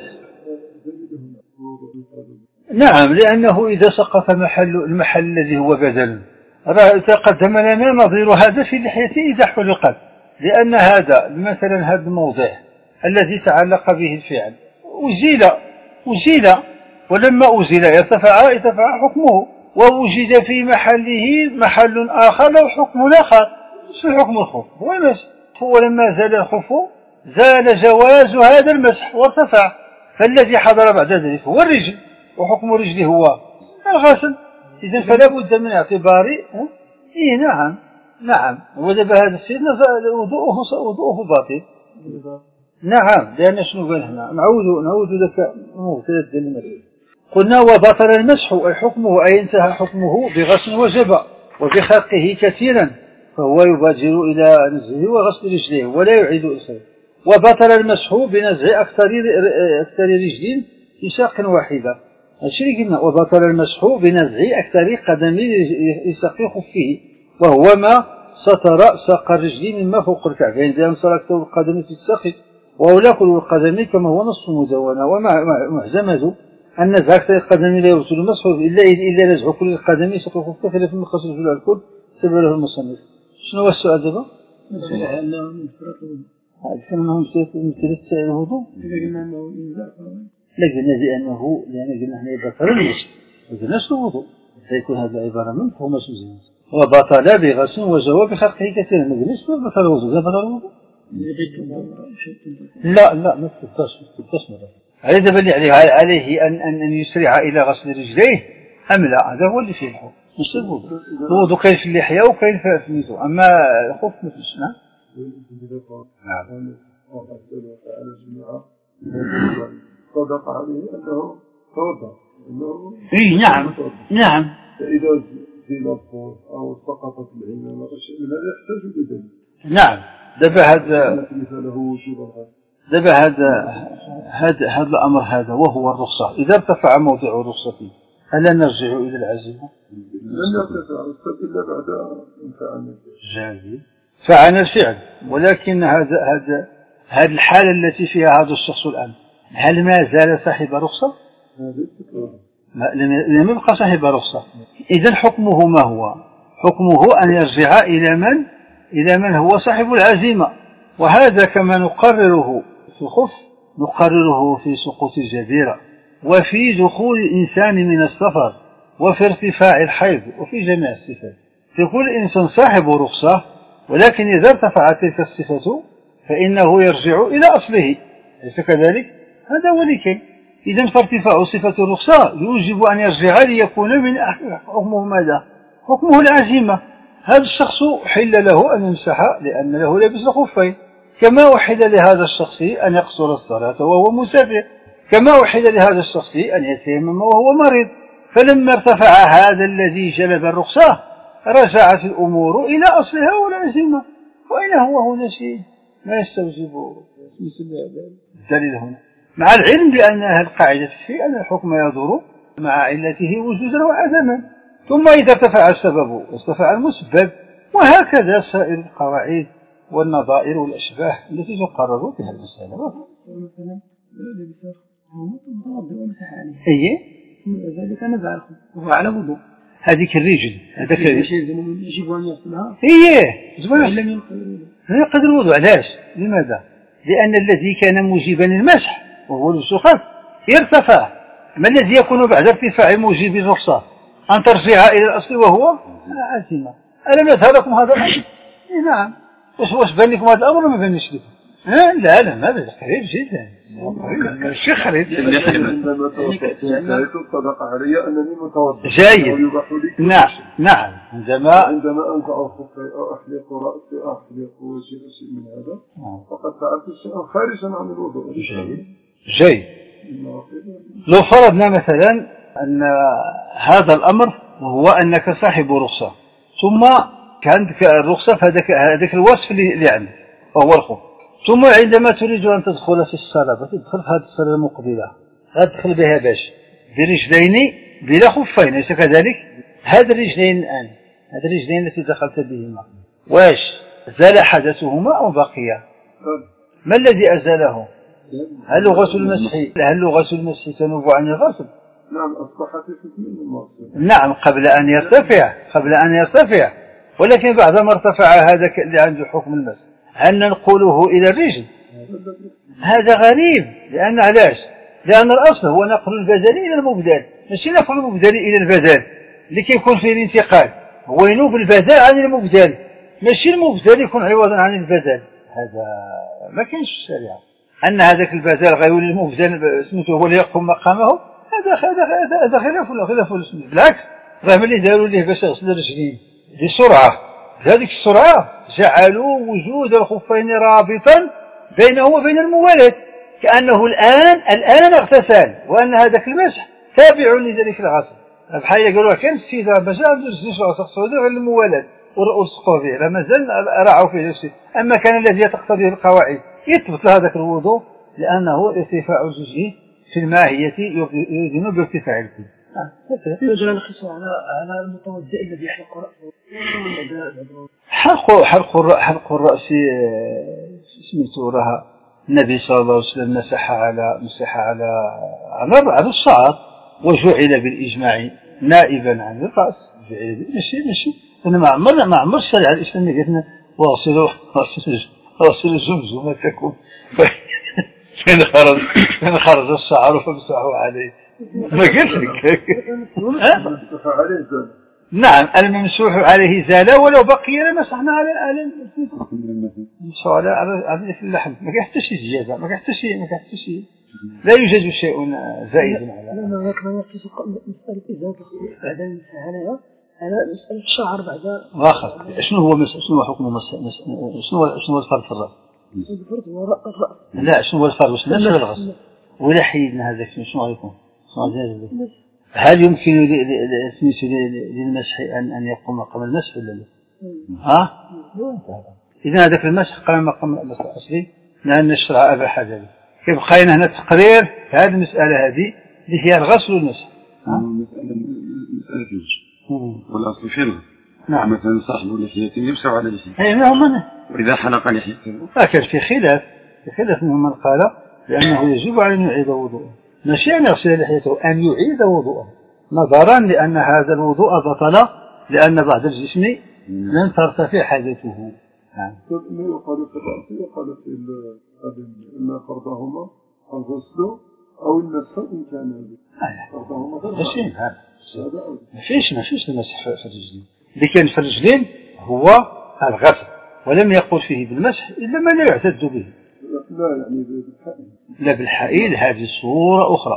نعم، لأنه إذا سقط محل المحل الذي هو بدل تقدم لنا نظير هذا في لحيته إذا حلقت، لأن هذا مثلا هذا الموضع الذي تعلق به الفعل أزيل أزيل ولما أزيل ارتفع ارتفع حكمه، ووجد في محله محل آخر له حكم آخر. شو حكم الخف؟ هو المسح. ولما زال الخف زال جواز هذا المسح وارتفع، فالذي حضر بعد ذلك هو الرجل، وحكم الرجل هو الغسل. إذا فلا بد من اعتبار. إيه نعم نعم. ودابا هذا السيد وضوءه وضوءه باطل. نعم، لأن شنو قال هنا؟ نعود نعود ذاك المغتسل ديال المسح. قلنا وبطل المسح أي حكمه أي انتهى حكمه بغسل وجب وبخرقه كثيرا، فهو يبادر إلى نزعه وغسل رجليه ولا يعيد إسره. وبطل المسح بنزع أكثر أكثر رجل في ساق واحدة. الشيء اللي قلنا وبطل المسح بنزع أكثر قدم لساق خفه، وهو ما ستر ساق الرجل مما فوق الكعبين، لأن صار أكثر القدم في الساق وأولى كل القدم كما هو نص مدونة. ومعزمة أن نزع أكثر القدم لا يرسل المسح إلا إلا نزع كل القدم ساق خفه فلا في المقصد الجل الكل سبب له المصنف. شنو هو السؤال دابا؟ أنه مثل الوضوء. لا قلنا لأنه لأن قلنا احنا بطل المسح، ما قلناش الوضوء، سيكون هذه العبارة من فهم سوزين. وبطل بغسل وجواب بخرقه كثيرا، ما قلناش بطل الوضوء. لا بطل الوضوء؟ لا لا ما تبطلش ما تبطلش مرة. هذا دابا اللي عليه عليه أن أن أن يسرع إلى غسل رجليه أم لا؟ هذا هو اللي فيه الحكم، مش الوضوء. الوضوء كاين في اللحية وكاين في الميزو، أما الخف ما فيش. نعم. نعم. صدق عليه أنه توضأ. إيه نعم نعم. فإذا زيل الصوت أو سقطت العين أو شيء من هذا يحتاج إلى دليل. نعم. دابا هذا دابا هذا هذا هذا الأمر هذا وهو الرخصة. إذا ارتفع موضع الرخصة فيه ألا نرجع إلى العزيمة؟ لن يرتفع الرخصة إلا بعد فعل جيد فعل الفعل. ولكن هذا هذا هذه الحالة التي فيها هذا الشخص الآن هل ما زال صاحب رخصة؟ لم يبقى صاحب رخصة. إذا حكمه ما هو؟ حكمه أن يرجع إلى من؟ إلى من هو صاحب العزيمة. وهذا كما نقرره في الخف نقرره في سقوط الجبيرة وفي دخول الإنسان من السفر وفي ارتفاع الحيض وفي جميع الصفات. في كل إنسان صاحب رخصة، ولكن إذا ارتفعت تلك الصفة فإنه يرجع إلى أصله، أليس كذلك؟ هذا هو لكي إذا فارتفاع صفة الرخصة يوجب أن يرجع ليكون من حكمه ماذا؟ حكمه العزيمة. هذا الشخص حل له أن يمسح لأن له لابس الخفين، كما أحل لهذا الشخص أن يقصر الصلاة وهو مسافر، كما أحل لهذا الشخص أن يتيمم وهو مريض. فلما ارتفع هذا الذي جلب الرخصة رجعت الأمور إلى أصلها والعزيمة. وأين هو هنا شيء ما يستوجب مثل الدليل هنا، مع العلم بأن القاعدة في أن الحكم يدور مع علته وجودا وعدما، ثم إذا ارتفع السبب وارتفع المسبب، وهكذا سائر القواعد والنظائر والأشباه التي تقرر بها المسألة. أي ذلك نزع وهو على وضوء، هذيك الرجل هذاك يجب أن يغسلها. إيه لم ينقل يقدر الوضوء. علاش؟ لماذا؟ لأن الذي كان موجبا المسح وهو لبس الخف ارتفع. ما الذي يكون بعد ارتفاع موجب الرخصة؟ أن ترجع إلى الأصل وهو عزيمة. ألم يظهر لكم هذا الأمر؟ نعم. واش واش بان لكم هذا الأمر ما بانش لكم؟ لا لا هذا قريب جدا، الشيخ خريج صدق علي أنني متوضئ جيد. نعم نعم. عندما عندما أنزع الخفين أو أحلق رأسي أو أحلق وجهي شيء من هذا فقد فعلت شيئا خارجا عن الوضوء. جيد جيد. لو فرضنا مثلا أن هذا الأمر وهو أنك صاحب رخصة، ثم كانت الرخصة في هذاك الوصف اللي عندك وهو الخف، ثم عندما تريد أن تدخل في الصلاة فتدخل في هذه الصلاة المقبلة تدخل بها باش برجلين بلا خفين، ليس كذلك؟ هذا الرجلين الآن هذا الرجلين التي دخلت بهما واش زال حدثهما أو بقيا؟ ما الذي أزاله؟ هل غسل المسح هل غسل المسح تنوب عن الغسل؟ نعم أصبحت اسم المغسل. نعم قبل أن يرتفع قبل أن يرتفع ولكن بعد ما ارتفع هذا اللي عنده حكم المسح هل ننقله إلى الرجل؟ هذا غريب. لأن علاش؟ لأن الأصل هو نقل البدل إلى المبدل، ماشي نقل المبدل إلى البدل. اللي كيكون فيه الانتقال هو ينوب البدل عن المبدل، ماشي المبدل يكون عوضا عن البدل. هذا ما كاينش في الشريعة أن هذاك البدل غيولي المبدل سميته هو اللي يقوم مقامه. هذا هذا هذا خلاف ولا خلاف ولا سميت. بالعكس راه ملي داروا ليه باش يغسل الرجلين بسرعة هذيك السرعة جعلوا وجود الخفين رابطا بينه وبين المولد، كأنه الآن الآن اغتسل، وأن هذاك المسح تابع لذلك الغسل. بحال قالوا كان السيدة باش عنده الجسر تقصد غير المولد ورؤوسه به لا مازال راعوا فيه الشيء. أما كان الذي تقتضيه القواعد يثبت هذاك الوضوء لأنه ارتفاع الجزء في الماهية يؤذن بارتفاع الكل. يجب أن نقص على على المتوضئ الذي يحلق رأسه. حلق حلق حلق الرأس سميته راه النبي صلى الله عليه وسلم مسح على مسح على على على الشعر وجعل بالإجماع نائبا عن الرأس. جعل ماشي ماشي أنا ما عمر ما عمر الشريعة الإسلامية قالنا واغسلوا واغسلوا الجمجمة تكون فين خرج فين خرج الشعر فامسحوا عليه. ما قلت لك نعم الممسوح عليه زال ولو بقي لمسحنا على على المسح على على اللحم. ما كاين حتى شي زياده، ما كاين حتى شي ما كاين حتى شي لا يوجد شيء زائد على. لا ما كما يقصد مسألة إزالة بعد المسح على مسألة الشعر بعد. واخر شنو هو شنو هو حكم شنو شنو هو الفرض في الرأس؟ الفرض هو الرأس. لا شنو هو الفرض واش نفس الغسل ولا حيدنا هذاك شنو غيكون؟ هل يمكن للمسح أن أن يقوم مقام المسح ولا لا؟ ها؟ إذا هذاك المسح قام مقام المسح الأصلي لأن الشرع أباح ذلك. يبقى لنا هنا تقرير هذه المسألة هذه اللي هي الغسل والمسح. مسألة مسألة الوجه والأصل في الغسل. نعم. مثلا صاحب لحية يمسح على لحيته. أي نعم. وإذا حلق لحيته. لكن في خلاف في خلاف منهم من قال لأنه يجب على أن يعيد وضوءه. ماشي أن يغسل لحيته أن يعيد وضوءه نظرا لأن هذا الوضوء بطل لأن بعض الجسم لن ترتفع حدثه. نعم. ما يقال في الرأس يقال في إما فرضهما الغسل أو المسح إن كان فرضهما فرضهما. ما فيش ما فيش المسح في الرجلين. اللي كان في الرجلين هو الغسل ولم يقل فيه بالمسح إلا ما لا يعتد به. لا يعني بالحائل. لا بالحائل هذه صورة أخرى.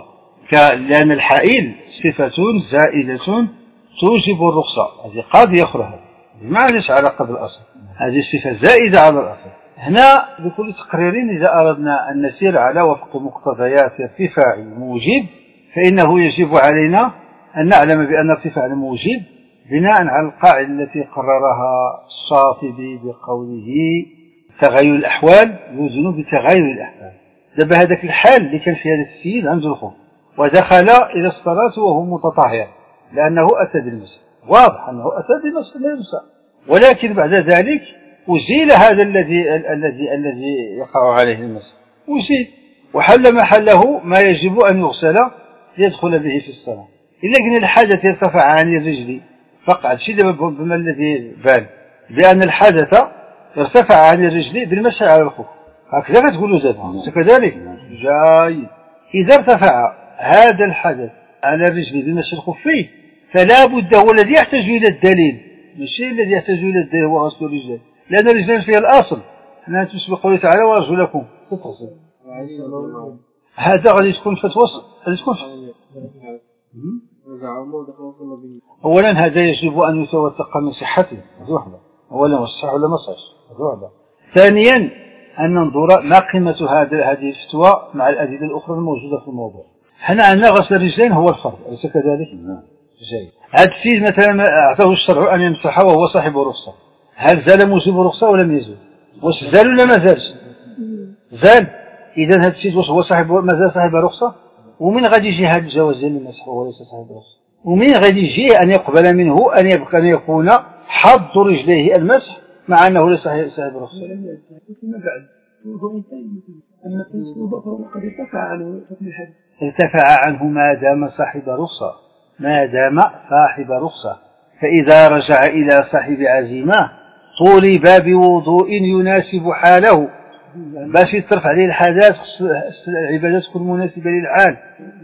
لأن الحائل صفة زائدة توجب الرخصة، هذه قاضي يخرها ما عندش علاقة بالأصل، هذه صفة زائدة على الأصل. هنا بكل تقرير إذا أردنا أن نسير على وفق مقتضيات ارتفاع الموجب فإنه يجب علينا أن نعلم بأن ارتفاع الموجب بناء على القاعدة التي قررها الشاطبي بقوله تغير الأحوال يوزن بتغير الأحوال. دابا هذاك الحال اللي كان في هذا السيد عنده الخوف ودخل إلى الصلاة وهو متطهر لأنه أتى بالمسح، واضح أنه أتى بالمسح لا يمسح، ولكن بعد ذلك أزيل هذا الذي الذي الذي يقع عليه المسح، أزيل وحل محله ما يجب أن يغسل ليدخل به في الصلاة. إلا كان الحدث ارتفع عن الرجل فقط شيء دابا بما الذي بان بأن الحدث ارتفع عن الرجل بالمسح على الخف، هكذا كتقول له زاد كذلك جاي. إذا ارتفع هذا الحدث على الرجل بالمسح الخفي فلا بد هو الذي يحتاج إلى الدليل، ماشي الذي يحتاج إلى الدليل هو غسل الرجلين، لأن الرجلين فيها الأصل لا تسبق قوله تعالى ورجلكم تتغسل. هذا غادي تكون فتوى غادي تكون أولا هذا يجب أن يتوثق من صحته، هذه واحدة، أولا والصح ولا ما صحش، هذه واحدة. ثانيا أن ننظر ما قيمة هذا هذه الفتوى مع الأدلة الأخرى الموجودة في الموضوع. حنا عندنا غسل الرجلين هو الفرض أليس كذلك؟ جيد. هذا السيد مثلا أعطاه الشرع أن يمسح وهو صاحب رخصة، هل زال موجب رخصة ولم يزل؟ واش زال ولا ما زالش؟ زال. إذا هذا السيد واش هو صاحب ما زال صاحب رخصة؟ ومن غادي يجي هذا الجواز ديال المسح وهو ليس صاحب رخصة؟ ومن غادي يجي أن يقبل منه أن يبقى أن يكون حظ رجليه المسح مع أنه ليس صاحب رخصة؟ فيما بعد وضوء أما الوضوء فهو قد ارتفع عنه حكم الحدث، ارتفع عنه ما دام صاحب رخصة، ما دام صاحب رخصة. فإذا رجع إلى صاحب عزيمة طولب بوضوء يناسب حاله باش يصرف عليه الحدث، العبادات تكون مناسبة للحال.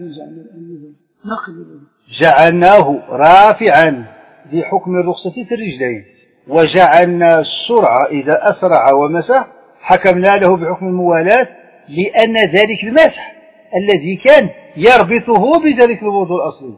جعلناه رافعا بحكم الرخصة في الرجلين، وجعلنا السرعة إذا أسرع ومسح حكمنا له بحكم الموالاة، لأن ذلك المسح الذي كان يربطه بذلك الوضوء الأصلي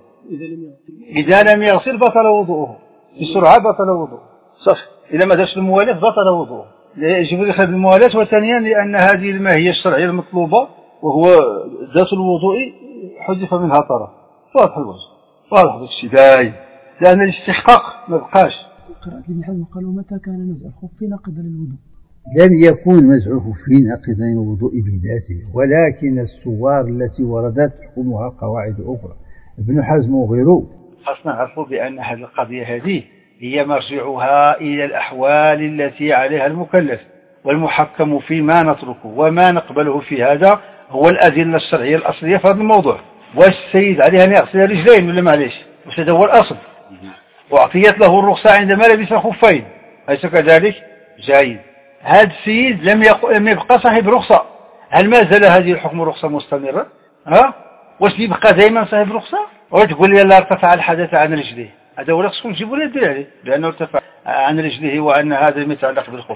إذا لم يغسل بطل وضوءه، بسرعة بطل وضوءه صح. إذا ما دارش الموالاة بطل وضوءه، يجب الإخلاص بالموالاة. وثانيا لأن هذه الماهية الشرعية المطلوبة وهو ذات الوضوء حذف منها طرف، واضح الوجه، واضح الشيء باين، لأن الاستحقاق ما بقاش. قرأت ابن حزم قالوا متى كان نزع الخف ناقضا للوضوء؟ لم يكون نزع الخف ناقضا للوضوء بذاته، ولكن الصور التي وردت تحكمها قواعد أخرى. ابن حزم وغيره خاصنا نعرفوا بأن هذه القضية هذه هي مرجعها إلى الأحوال التي عليها المكلف، والمحكم فيما نتركه وما نقبله في هذا هو الأدلة الشرعية الأصلية في هذا الموضوع. والسيد عليه أن يغسل رجلين ولا معليش، وش هذا هو الأصل، وأعطيت له الرخصة عندما لبس خفين أليس كذلك؟ جيد. هذا السيد لم لم يبقى صاحب رخصة، هل ما زال هذه الحكم رخصة مستمرة؟ ها؟ واش يبقى دائما صاحب رخصة؟ وتقول لي لا ارتفع الحدث عن رجليه، هذا هو اللي خصكم تجيبوا لي الدليل عليه لأنه ارتفع عن رجليه وأن هذا يتعلق بالخف.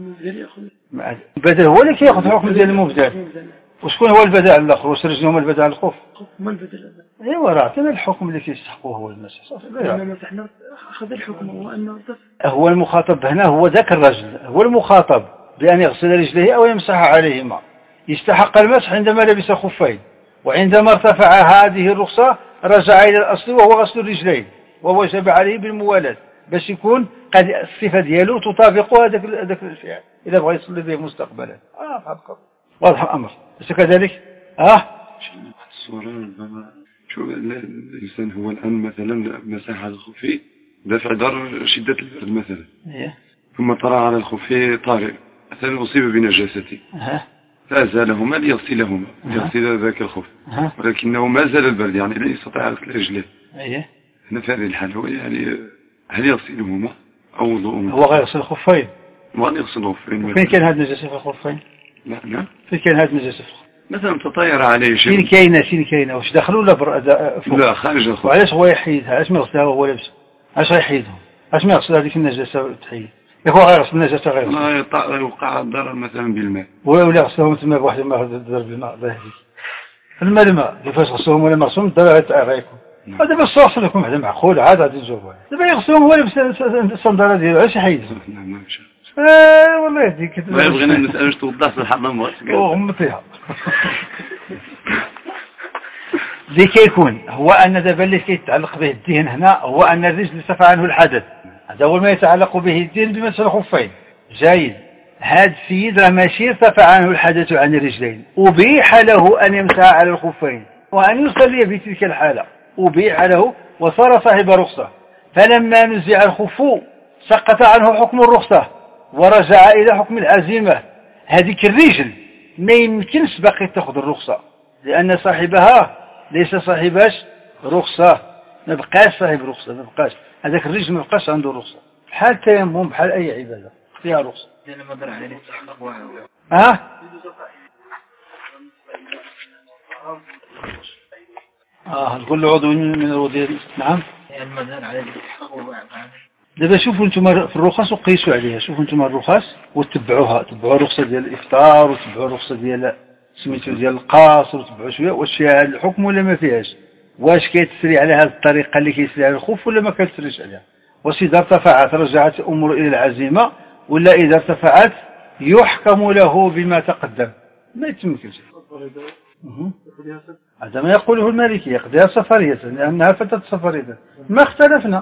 البدل هو اللي كياخذ الحكم ديال المبدل. وشكون هو البدل الآخر؟ واش الرجل هما البدل الخف؟ ما البدل؟ ايوا راه كان الحكم اللي كيستحقوه هو المسح صافي. لا مسحنا أخذ الحكم هو أنه ارتفع. هو المخاطب هنا هو ذاك الرجل، هو المخاطب بأن يغسل رجليه أو يمسح عليهما. يستحق المسح عندما لبس خفين، وعندما ارتفع هذه الرخصة رجع إلى الأصل وهو غسل الرجلين، ووجب عليه بالموالاة باش يكون قد الصفة ديالو تطابق هذاك هذاك الفعل إذا بغى يصلي به مستقبلا. آه فقط واضح الأمر أليس كذلك؟ آه الصورة ربما شو الإنسان هو الآن مثلا مسح على الخفي دافع دار شدة البرد مثلا، ثم طرأ على الخفي طارئ مثلا أصيب بنجاسته فأزالهما ليغسلهما ليغسل ذاك الخف، ولكنه ما زال البرد يعني لا يستطيع غسل رجليه. هنا في هذه الحالة هو يعني هل يغسلهما أو وضوءهما؟ هو غير يغسل الخفين. وأن يغسل الخفين. فين كان هذا النجاسة في الخفين؟ لا لا. فين كان هذا النجاسة؟ مثلا تطير عليه شيء. فين كاينة فين كاينة واش داخل ولا برا؟ لا خارج الخف. وعلاش هو يحيدها؟ علاش ما يغسلها وهو لابس؟ علاش يحيدهم؟ علاش ما يغسل هذيك النجاسة تحيد؟ هو غير يغسل النجاسة غير. لا يوقع الضرر مثلا بالماء. ولا يغسلهم تما بواحد ما ضرب بالماء ظاهري. الماء الماء كيفاش غسلهم ولا ما غسلهم دابا غيكون هذا بس واصل لكم هذا معقول عاد غادي نجاوبوا دابا يغسلهم هو لابس الصنداله ديالو علاش حيد اه والله يهديك ما بغينا نسال واش توضح في الحمام وغمض فيها اللي كيكون هو ان دابا اللي كيتعلق به الدين هنا هو ان الرجل ارتفع عنه الحدث هذا هو ما يتعلق به الدين بمسح الخفين جيد هذا السيد راه ماشي ارتفع عنه الحدث عن الرجلين أبيح له أن يمسح على الخفين وأن يصلي بتلك الحالة أبيح له وصار صاحب رخصة فلما نزع الخف سقط عنه حكم الرخصة ورجع إلى حكم العزيمة هذيك الرجل ما يمكنش باقي تاخذ الرخصة لأن صاحبها ليس صاحباش رخصة ما بقاش صاحب رخصة ما بقاش هذاك الرجل ما بقاش عنده رخصة بحال التيمم بحال أي عبادة فيها رخصة لأن ما دار عليه الاستحقاق واحد ها اه تقول له عضو من الوضوء نعم يعني ما دار عليه الاستحقاق واحد دابا شوفوا انتم في الرخص وقيسوا عليها شوفوا انتم الرخص وتتبعوها تبعوا الرخصه ديال الافطار وتبعوا الرخصه ديال سميتو ديال القاصر وتبعوا شويه واش فيها الحكم ولا ما فيهاش واش كيتسري على هذه الطريقه اللي كيسري على الخوف ولا ما كيتسريش عليها واش اذا ارتفعت رجعت الامور الى العزيمه ولا إذا ارتفعت يحكم له بما تقدم ما يتمكنش هذا ما يقوله المالكي يقضيها سفرية لأنها فتت سفرية ما اختلفنا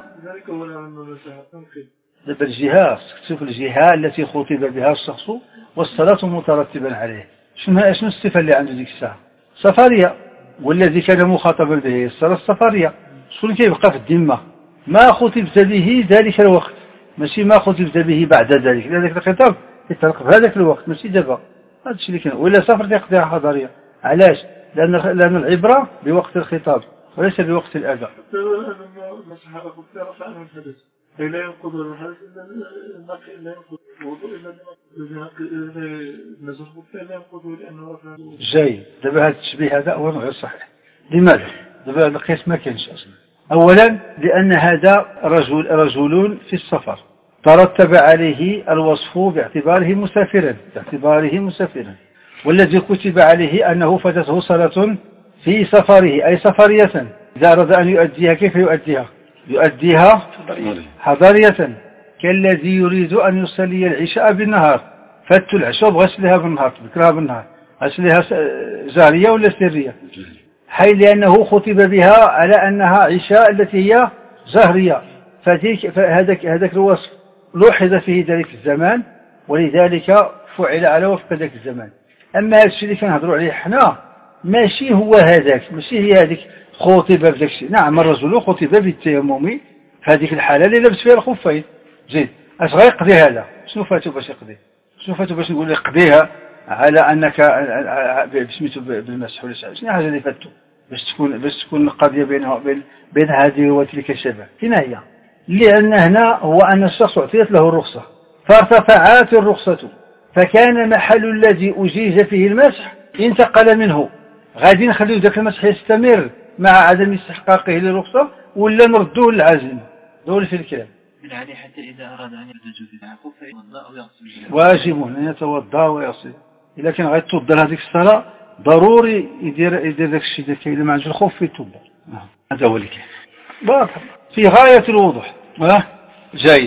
دابا الجهة تشوف الجهة التي خطب بها الشخص والصلاة مترتبا عليه شنو شنو الصفة اللي عنده ديك الساعة سفرية والذي كان مخاطبا به الصلاة السفرية شنو كيبقى في الذمة ما خطبت به ذلك الوقت ماشي ما خطبت به بعد ذلك لأن ذلك الخطاب يتعلق بهذاك الوقت ماشي دابا هذا الشيء اللي كان ولا سفر يقضيها حضارية علاش لأن لأن العبرة بوقت الخطاب وليس بوقت الأذى لا ينقض الحدث إلا لا ينقض الوضوء إلا نزل الخفين لا ينقضه لأنه جاي دابا هذا التشبيه هذا هو غير صحيح لماذا؟ دابا القياس ما كاينش أصلا أولا لأن هذا رجل رجل في السفر ترتب عليه الوصف باعتباره مسافرا باعتباره مسافرا والذي كتب عليه أنه فاتته صلاة في سفره أي سفرية إذا أراد أن يؤديها كيف يؤديها يؤديها حضارية كالذي يريد أن يصلي العشاء بالنهار فات العشاء بغسلها بالنهار بكرها بالنهار غسلها جارية ولا سرية حي لأنه خطب بها على أنها عشاء التي هي زهرية فهذاك هذاك الوصف لوحظ فيه ذلك الزمان ولذلك فعل على وفق ذلك الزمان أما هذا الشيء اللي كنهضروا عليه حنا ماشي هو هذاك ماشي هي هذيك خطب بذاك الشيء نعم الرجل خطب بالتيمم في هذيك الحالة اللي لبس فيها الخفين زين اش غيقضي هذا شنو فاتو باش يقضي شنو فاتو باش نقول يقضيها على أنك بسميتو بالمسح ولا شنو حاجة اللي فاتو باش تكون باش تكون القضية بينها بين بين هذه وتلك الشبه فين هي لأن هنا هو أن الشخص أعطيت له الرخصة فارتفعت الرخصة فكان محل الذي أجيز فيه المسح انتقل منه غادي نخليو ذاك المسح يستمر مع عدم استحقاقه للرخصة ولا نردوه للعزم دول في الكلام يعني حتى إذا أراد أن يرتجو في العفو فيتوضأ ويغسل واجب أن يتوضأ ويغسل إذا كان غادي تفضل هذيك الصلاة ضروري يدير يدير داك الشيء ذاك اللي ما عنده الخوف يتوضأ هذا هو اللي كاين باطل في غاية الوضوح ها جيد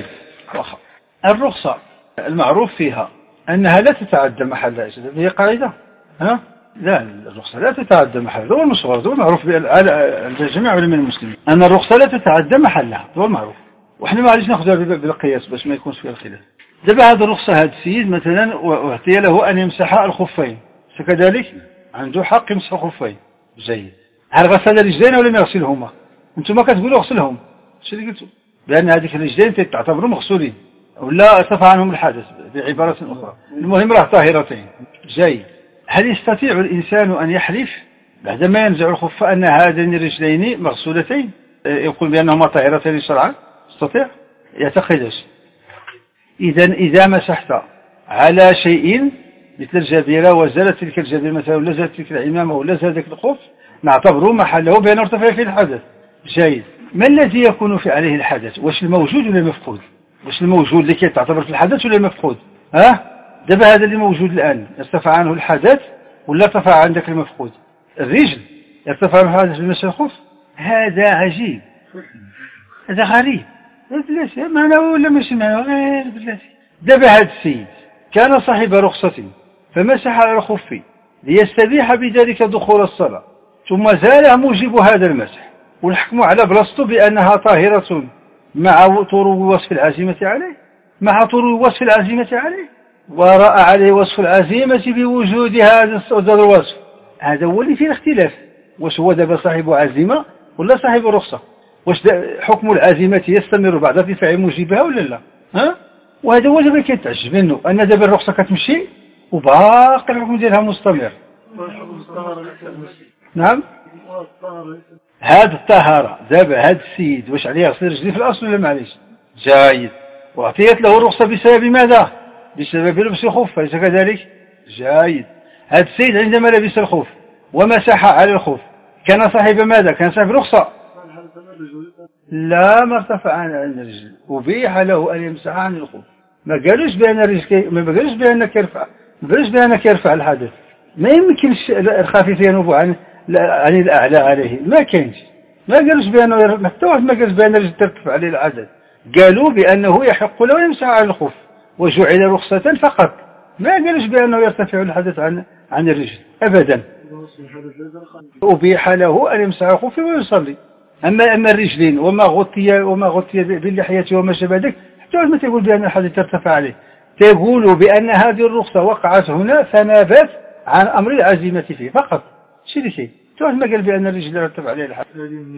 الرخصة المعروف فيها أنها لا تتعدى محلها هي قاعدة ها لا الرخصة لا تتعدى محلها هو المشهور هو المعروف على جميع علماء المسلمين أن الرخصة لا تتعدى محلها هو المعروف وإحنا ما عادش ناخذها بالقياس باش ما يكونش فيها الخلاف دابا هذه الرخصة هذا السيد مثلا واعطي له أن يمسح الخفين فكذلك عنده حق يمسح الخفين جيد هل غسل الرجلين ولا ما يغسلهما انتم ما كتقولوا غسلهم اش اللي قلتوا بأن هذيك الرجلين تعتبروا مغسولين ولا ارتفع عنهم الحدث بعبارة أخرى المهم راه طاهرتين جيد هل يستطيع الإنسان أن يحلف بعدما ينزع الخف أن هذين الرجلين مغسولتين يقول بأنهما طاهرتين شرعا يستطيع يعتقدش إذا إذا مسحت على شيء مثل الجبيرة وزالت تلك الجبيرة مثلا ولا زالت تلك العمامة ولا زال ذلك الخف نعتبره محله بأن ارتفع فيه الحدث جيد ما الذي يكون في عليه الحدث واش الموجود ولا المفقود واش الموجود اللي كيتعتبر في الحدث ولا المفقود ها دابا هذا اللي موجود الآن ارتفع عنه الحدث ولا ارتفع عندك المفقود الرجل يرتفع الحدث بمسح الخف، هذا عجيب، هذا غريب بلاتي، معناه ولا ماشي معناه غير بلاتي. دابا هذا السيد كان صاحب رخصة فمسح على الخف ليستبيح بذلك دخول الصلاة، ثم زال موجب هذا المسح، والحكم على بلاصته بأنها طاهرة مع طرو وصف العزيمة عليه، مع طرو وصف العزيمة عليه، ورأى عليه وصف العزيمة بوجود هذا الوصف. هذا هو اللي فيه الاختلاف، واش هو دابا صاحب عزيمة ولا صاحب رخصة؟ واش حكم العزيمة يستمر بعد ارتفاع موجبها ولا لا؟ ها؟ وهذا هو اللي كيتعجب منه، أن دابا الرخصة كتمشي وباقي الحكم ديالها مستمر. نعم. هذا الطهارة دابا هذا السيد واش عليه يغسل رجليه في الأصل ولا معليش؟ جيد. وأعطيت له الرخصة بسبب ماذا؟ بسبب لبس الخف، أليس كذلك؟ جيد. هذا السيد عندما لبس الخف ومسح على الخف كان صاحب ماذا؟ كان صاحب رخصة؟ لا، ما ارتفع عن الرجل، أبيح له أن يمسح عن الخف. ما قالوش بأن الرجل ما قالوش بأنك يرفع ما قالوش بأنك يرفع الحدث. ما يمكنش الخفيف ينوب عن عن الأعلى عليه، ما كانش. ما قالوش بأنه حتى واحد ما قالش بأن الرجل ترتفع عليه العدد، قالوا بأنه يحق له يمسح على الخف وجعل رخصة فقط، ما قالوش بأنه يرتفع الحدث عن عن الرجل أبدا. أبيح له أن يمسح الخف ويصلي. أما أما الرجلين وما غطي وما غطي باللحية وما شابه ذلك، حتى ما تقول بأن الحدث ترتفع عليه، تقول بأن هذه الرخصة وقعت هنا فنابت عن أمر العزيمة فيه فقط. شي اللي شيء توه ما قال بأن الرجل يرتفع عليه الحدث.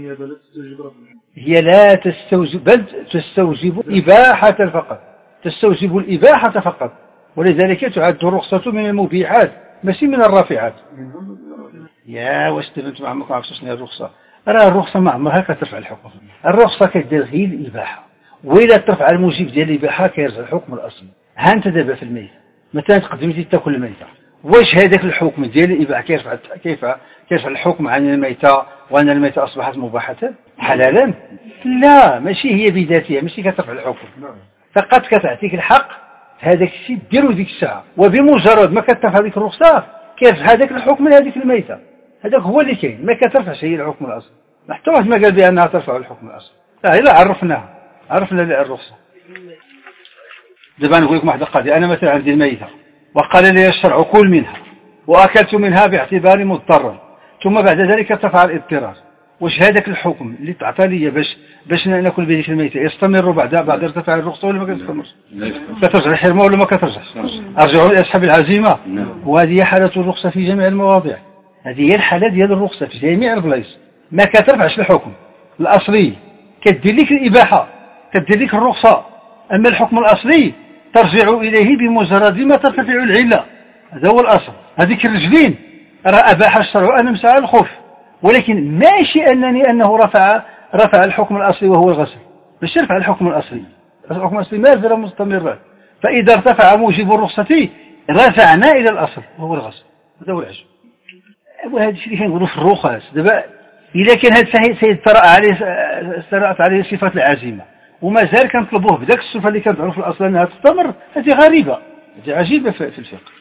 هي لا تستوجب، بل تستوجب إباحة فقط، تستوجب الإباحة فقط، ولذلك تعد الرخصة من المبيحات ماشي من الرافعات. يا واش تبنت مع عمك ما عرفتش شنو هي الرخصة؟ راه الرخصة ما عمرها كترفع الحكم، الرخصة كدير غير الإباحة، وإلا ترفع الموجب ديال الإباحة كيرجع الحكم الأصلي. ها أنت دابا في الميت مثلا تقدمتي تاكل الميتة، واش هذاك الحكم ديال الإباحة كيرفع كيف كيرفع الحكم عن الميتة وأن الميتة أصبحت مباحة حلالا؟ لا، ماشي هي بذاتها، ماشي كترفع الحكم، فقط كتعطيك الحق هذاك الشيء ديرو ديك الساعة، وبمجرد ما كترفع هذيك الرخصة كيرجع هذاك الحكم لهذيك الميتة. هذاك هو اللي كاين، ما كترفع شيء الحكم الأصلي، حتى واحد ما قال بأنها ترفع الحكم الأصلي. لا، إلا عرفناها عرفنا الرخصة. دابا نقول لكم واحد القضية، أنا مثلا عندي الميتة وقال لي الشرع كل منها وأكلت منها باعتباري مضطرا، ثم بعد ذلك ارتفع الاضطرار، واش هذاك الحكم اللي تعطى لي باش باش ناكل بهذيك الميتة يستمر بعد بعد ارتفاع الرخصة ولا ما كتستمرش؟ كترجع الحرمة ولا ما كترجعش؟ أرجعوا لأصحاب العزيمة. وهذه حالة الرخصة في جميع المواضيع، هذه هي الحالة ديال الرخصة في جميع البلايص، ما كترفعش الحكم الأصلي، كدير لك الإباحة، كدير لك الرخصة، أما الحكم الأصلي ترجع إليه بمجرد ما ترتفع العلة، هذا هو الأصل. هذيك الرجلين راه أباح الشرع أن أمسح على الخف، ولكن ماشي أنني أنه رفع رفع الحكم الأصلي وهو الغسل، باش يرفع الحكم الأصلي، الحكم الأصلي ما زال مستمرا، فإذا ارتفع موجب الرخصة رجعنا إلى الأصل وهو الغسل، هذا هو العجب. وهذا الشيء اللي كنقولوا في الرخص دابا، إذا كان هذا السيد طرأ عليه استرأت عليه صفة العزيمة وما زال كنطلبوه بذاك الصفة اللي كنعرف في الأصل أنها تستمر، هذه غريبة، هذه عجيبة في الفقه.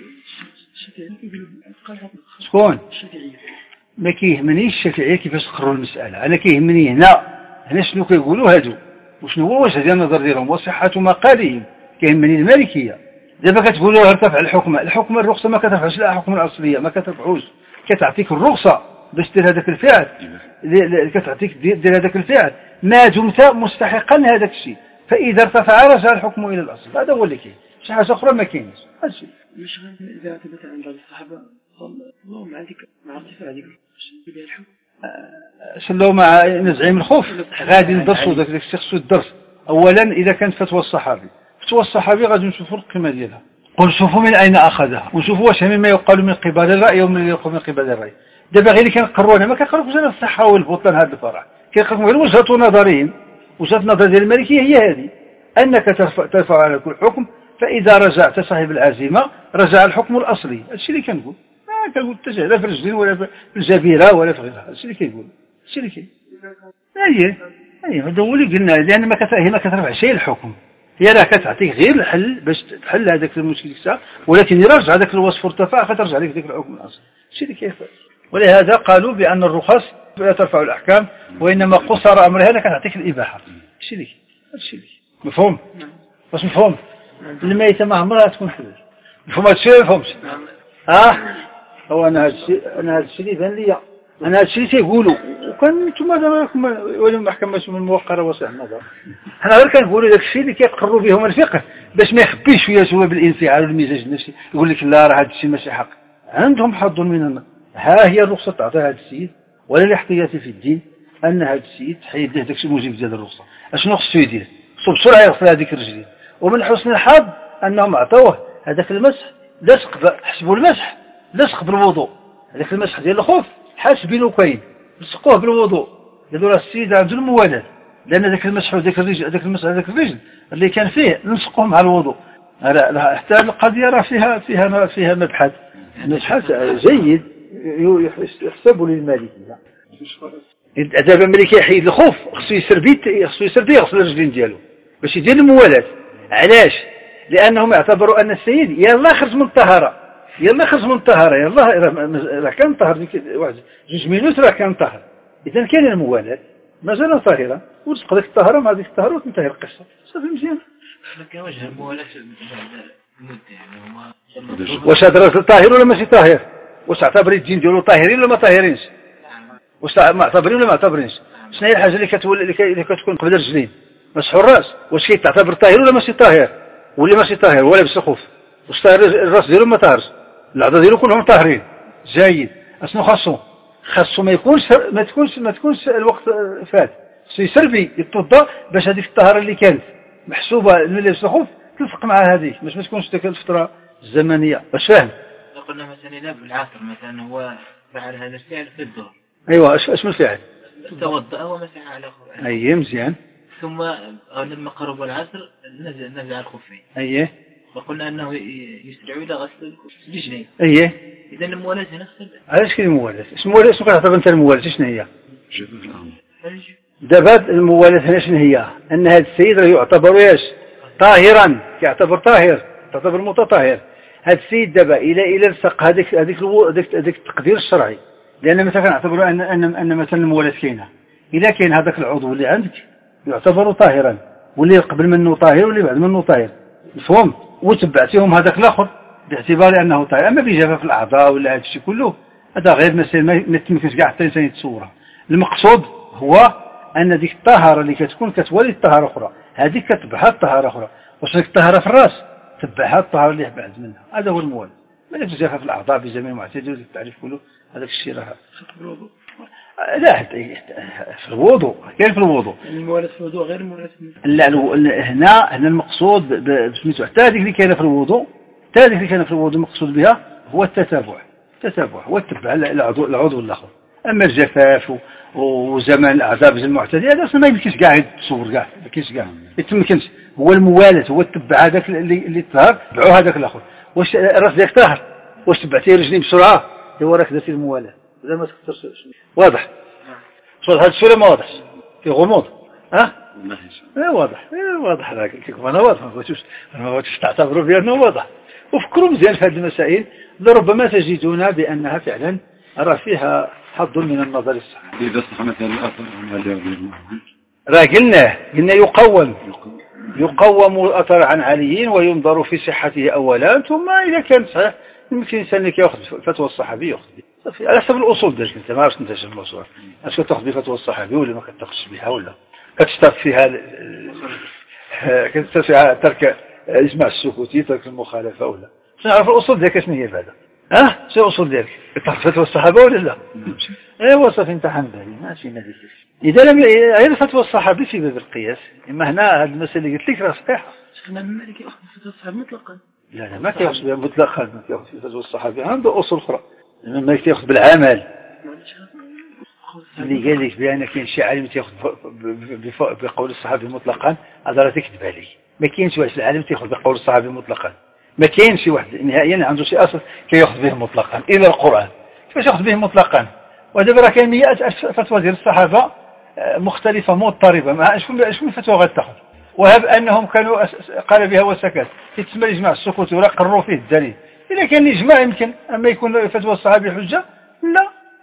شكون؟ ما كيهمنيش الشافعية كيفاش تقرروا المسألة، أنا كيهمني هنا هنا شنو كيقولوا هادو وشنو هو واش هذا النظر ديالهم وصحة مقالهم. كيهمني المالكية دابا كتقولوا ارتفع الحكم، الحكم الرخصة ما كترفعش لا الحكم الأصلية، ما كترفعوش، كتعطيك الرخصة باش دير هذاك الفعل، كتعطيك دير هذاك الفعل ما دمت مستحقا لهذاك الشيء، فإذا ارتفع رجع الحكم إلى الأصل، هذا هو اللي كاين، شي حاجة أخرى ما كاينش. هذا الشيء مش إذا ثبت عند بعض الصحابة صلوا مع ذيك مع ارتفاع ذيك الحكم، صلوا مع نزعيم الخوف، غادي ندرسوا ذاك الشخص الدرس. أولا إذا كانت فتوى الصحابي، فتوى الصحابي غادي نشوفوا القيمة ديالها، قل شوفوا من أين أخذها ونشوفوا واش مما يقال من قبل الرأي ومن يقال من قبل الرأي. دابا غير اللي كنقروا أنا ما كنقروش على الصحة والبطلان هذا الفرع، كنقروا غير وجهة نظرهم. وجهة النظر ديال المالكية هي هذه، أنك ترفع, ترفع على كل حكم، فإذا رجعت صاحب العزيمة رجع الحكم الأصلي. هذا الشيء اللي كنقول، ما كنقول حتى لا في الرجلين ولا في الجبيرة ولا في غيرها، هذا الشيء اللي كيقول، هذا الشيء اللي كاين. أيه أيه هذا هو اللي قلنا، لأن ما هي ما كترفع شيء الحكم، هي راه كتعطيك غير الحل باش تحل هذاك المشكل الساعة، ولكن يرجع هذاك الوصف ارتفع فترجع لك ذاك الحكم الأصلي. الشيء اللي كيف ولهذا قالوا بأن الرخص لا ترفع الأحكام وإنما قصر أمرها لك تعطيك الإباحة. هادشي ليك هادشي ليك مفهوم؟ واش مفهوم؟ الميتة ما عمرها تكون حلال. مفهوم هادشي ولا مفهومش؟ اه هو انا هادشي انا هادشي اللي بان ليا انا هادشي اللي تيقولوا وكان نتوما راكم ولا المحكمة من الموقرة وصح النظر. حنا غير كنقولوا داك الشيء اللي كيقروا به هما الفقه باش ما يخبيش شويه هو بالانفعال والمزاج النفسي يقول لك لا راه هادشي ماشي حق. عندهم حظ من النظر. ها هي الرخصة تعطيها هذا السيد ولا الاحتياطي في الدين أن هذا السيد تحيد له داكشي الموجب ديال الرخصة. أشنو خصو يدير؟ خصو بسرعة يغسل هذيك الرجلين. ومن حسن الحظ أنهم عطوه هذاك المسح لصق حسبوا المسح لصق بالوضوء. هذاك المسح ديال الخوف حاسبين له كاين لصقوه بالوضوء. قالوا راه السيد عنده الموالاه لأن ذاك المسح وداك الرجل هذاك المسح هذاك الرجل اللي كان فيه نلصقوه مع الوضوء. حتى القضية راه فيها فيها فيها مبحث مبحث جيد يحسب للمالكية. دابا ملي كيحيد الخوف خصو يسر بيت خصو يسر بيه يغسل الرجلين ديالو باش يدير الموالاة. علاش؟ لأنهم يعتبروا أن السيد يلا خرج من الطهارة يلا خرج من الطهارة يلا راه كان طهر واحد جوج مينوت راه كان طهر. إذا كاين الموالاة مازال طاهرة ولصق ديك الطهارة مع ديك الطهارة وتنتهي القصة. صافي مزيان. لكن وجه الموالاة المدة يعني هما واش هذا طاهر ولا ماشي طاهر؟ واش اعتبري الدين ديالو طاهرين ولا ما طاهرينش؟ واش معتبرين ولا ما معتبرينش؟ شنو هي الحاجه اللي كتولي اللي كتكون قبل الرجلين؟ مسح الراس واش كيتعتبر طاهر ولا ماشي طاهر؟ ولا ماشي طاهر ولا لابس الخوف؟ واش طاهر الراس ديالو ما طاهرش؟ الاعضاء ديالو كلهم طاهرين. جيد. اشنو خاصو؟ خاصو ما يكونش ما تكونش ما تكونش الوقت فات. خصو يسربي يتوضا باش هذيك الطهاره اللي كانت محسوبه اللي لابس الخوف تلصق مع هذيك باش ما تكونش ديك الفتره الزمنيه. واش فاهم؟ لو قلنا مثلا إذا بالعصر مثلا هو فعل هذا الفعل في الظهر. ايوه اش اش من الفعل؟ توضأ ومسح على خفيه. اييه مزيان. ثم لما قرب العصر نزع نزع الخفين. اييه. وقلنا انه يسرع الى غسل الرجلين. اييه. اذا الموالاه هنا خصها. علاش كاين الموالاه؟ اش الموالاه شنو كتعتبر انت الموالاه شنو هي؟ دابا الموالاه هنا شنو هي؟ ان هذا السيد راه يعتبر ايش؟ طاهرا كيعتبر طاهر تعتبر متطهر. هذا السيد دابا الى الى لصق هذيك هذيك هذيك هذيك التقدير الشرعي لان مثلا كنعتبروا ان ان ان مثلا الموالاه كاينه. اذا كاين هذاك العضو اللي عندك يعتبر طاهرا واللي قبل منه طاهر واللي بعد منه طاهر. مفهوم؟ وتبعتيهم هذاك الاخر باعتبار انه طاهر. اما بجفاف الاعضاء ولا هذا الشيء كله هذا غير مسائل ما يتمكنش كاع حتى الانسان يتصورها. المقصود هو ان ديك الطهاره اللي كتكون كتولي الطهاره اخرى هذيك كتبعها الطهاره اخرى. واش ديك الطهاره في الراس تبعها الطهاره اللي بعد منها. هذا هو الموالاه. ما جفاف الاعضاء بجميع المعتدل التعريف كله هذاك الشيء راه الوضوء. لا في الوضوء كاين في الوضوء الموالاه في الوضوء غير الموالاه لا هنا هنا المقصود بسميتو حتى هذيك اللي كاينه في الوضوء حتى هذيك اللي كاينه في الوضوء المقصود بها هو التتابع. التتابع هو تبع العضو العضو الاخر. اما الجفاف وزمان الاعضاء بجميع المعتدل هذا ما يمكنش كاع تصور كاع ما كاينش كاع ما يتمكنش. هو الموالاه هو تبع هذاك اللي اللي طهر تبعوا هذاك الاخر. واش الراس ديالك طاهر واش تبعتيه رجلين بسرعه هو راك درتي الموالاه لا ما تكثرش. واضح؟ واضح هذا الشيء ما واضحش في غموض ها؟ اه واضح اه واضح راك كيكون انا واضح ما بغيتوش ما بغيتوش تعتبروا بانه واضح. وفكروا مزيان في هذه المسائل لربما تجدون بانها فعلا راه فيها حظ من النظر الصحيح. اذا صح مثلا الاثر عن علي رضي الله عنه راه قلنا قلنا يقوم يقوم الاثر عن علي وينظر في صحته اولا ثم اذا كان صحيح يمكن الانسان اللي كياخذ فتوى الصحابي ياخذ صافي على حسب الاصول ديالك انت ما عرفتش انت شنو الاصول. اش كتاخذ بفتوى الصحابي ولا ما كتاخذش بها ولا كتشترط فيها كتشترط فيها ترك اجماع السكوتي ترك المخالفه ولا شنو عرف الاصول ديالك شنو هي بعدا ها شنو الاصول ديالك كتاخذ فتوى الصحابه ولا لا؟ ايوا صافي انت حنبالي ماشي نادي. اذا لم غير فتوى الصحابي في باب القياس اما هنا هذه المساله اللي قلت لك راه صحيحه. شيخنا المالكي ياخذ فتوى الصحابه مطلقا. لا لا ما كياخذ بها مطلقا ما كياخذ فتوى الصحابي عنده اصول اخرى ما كياخذ بالعمل. اللي قال لك بان كاين شي عالم تياخذ بقول الصحابي مطلقا هذا راه تكذب عليه. ما كاينش واحد العالم تياخذ بقول الصحابي مطلقا ما كاينش شي واحد نهائيا عنده شي اصل كياخذ به مطلقا الا القران. كيفاش ياخذ به مطلقا؟ ودابا راه كاين مئات الف فتوى ديال الصحابه مختلفه مضطربه مع شكون شكون فتوى غتاخذ وهب انهم كانوا قال بها وسكت يتسمى الاجماع السكوتي ولا قرروا فيه الدليل. اذا كان الاجماع يمكن اما يكون فتوى الصحابي حجه لا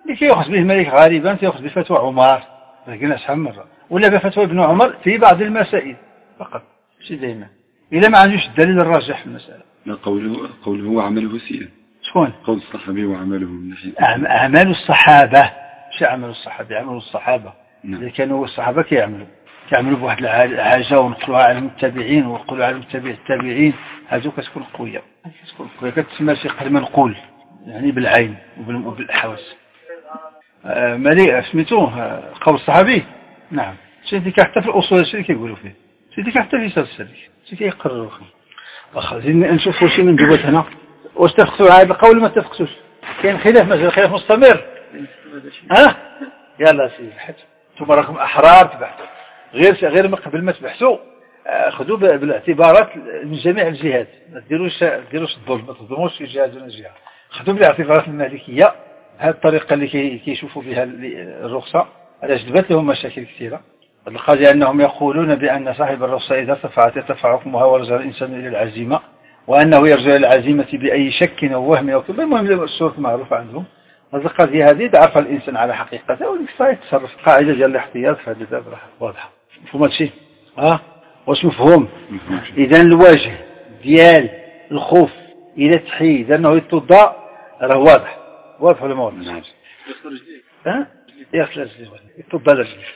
اللي كيأخذ به الملك غالبا تأخذ بفتوى عمر، قلنا شحال مرة، ولا بفتوى ابن عمر في بعض المسائل فقط، ماشي دائما، إلا ما عندوش الدليل الراجح في المسألة. قوله قوله وعمله سيئا. شكون؟ قول الصحابي وعمله من ناحية أعمال الصحابة، مش أعمال الصحابة، أعمال الصحابة. نعم. إذا كانوا الصحابة كيعملوا كيعملوا بواحد الحاجة ونقلوها على المتابعين ونقلوها على المتابع التابعين، هذو كتكون قوية، كتكون قوية، كتسمى شي قدر منقول، يعني بالعين وبالحواس. آه مليء سميتوه قول الصحابي. نعم. سيدي حتى في الأصول هادشي اللي كيقولوا فيه، سيدي حتى في سلسلة السلك، سيدي كيقرروا فيه. واخا زيدنا نشوفوا شي من جوات هنا، واش تفقسوا هذا القول ما تفقسوش؟ كاين خلاف مازال خلاف مستمر. ها؟ يلا سيدي حج. انتم راكم أحرار تبحثوا، غير غير قبل ما تبحثوا خذوا بالاعتبارات من جميع الجهات، ما ديروش ما ديروش الظلم، ما تظلموش في جهة دون جهة، خذوا بالاعتبارات المالكية. هذه الطريقة اللي كيشوفوا بها الرخصة على جلبت لهم مشاكل كثيرة. القضية أنهم يقولون بأن صاحب الرخصة إذا ارتفعت يرتفع حكمها ورجع الإنسان إلى العزيمة، وأنه يرجع إلى العزيمة بأي شك أو وهم أو كذا. المهم الشروط معروفة عندهم. هذه القضية هذه ضعف الإنسان على حقيقته، وديك الساعة يتصرف. قاعدة ديال الاحتياط في هذا الباب واضحة. مفهوم هادشي؟ ها؟ واش مفهوم؟ إذا الوجه ديال الخوف إلى تحييد أنه يتوضأ راه واضح، واضح ولا ما واضح؟ نعم. ها؟ يغسل رجليه، يتوضأ رجليه.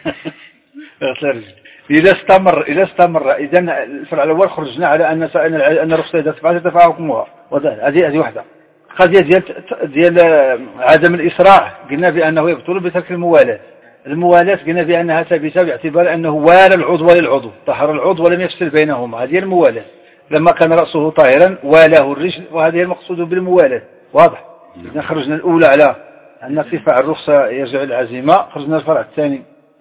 يغسل رجليه. إذا استمر إذا استمر إذا الفرع الأول خرجنا على أن أن الرخصة إذا ارتفعت ارتفع حكمها، هذه هذه واحدة. قضية ديال ديال عدم الإسراع قلنا بأنه يبطل بترك الموالاة. الموالاة قلنا بأنها ثابتة باعتبار أنه والى العضو للعضو، طهر العضو ولم يفصل بينهما، هذه الموالاة. لما كان رأسه طاهرا والاه الرجل، وهذه المقصود بالموالاة. واضح؟ إذا خرجنا الأولى على أن ارتفاع الرخصة يرجع العزيمة، خرجنا الفرع الثاني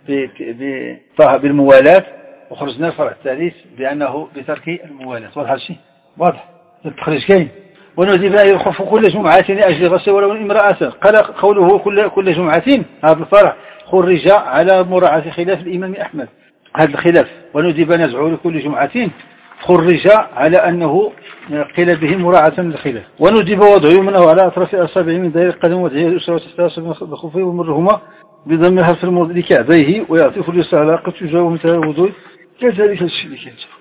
بالموالاة، وخرجنا الفرع الثالث بأنه بترك الموالاة. واضح الشيء؟ واضح؟ التخريج كاين. ونودي بأن يخف كل جمعة لأجل غسل ولو امرأة. قال قوله كل كل جمعة، هذا الفرع خرج على مراعاة خلاف الإمام أحمد، هذا الخلاف. وندب نزعه لكل جمعة خرج على أنه قيل به مراعاة للخلاف. وندب وضع يمنه على أطراف أصابعه من ظهر القدم وجهه اليسرى وتحت بخفه ومرهما بضم حرف الموضع لكعبيه، ويعطف اليسرى على قد تجاوب مثل الوضوء. كذلك الشيء اللي كان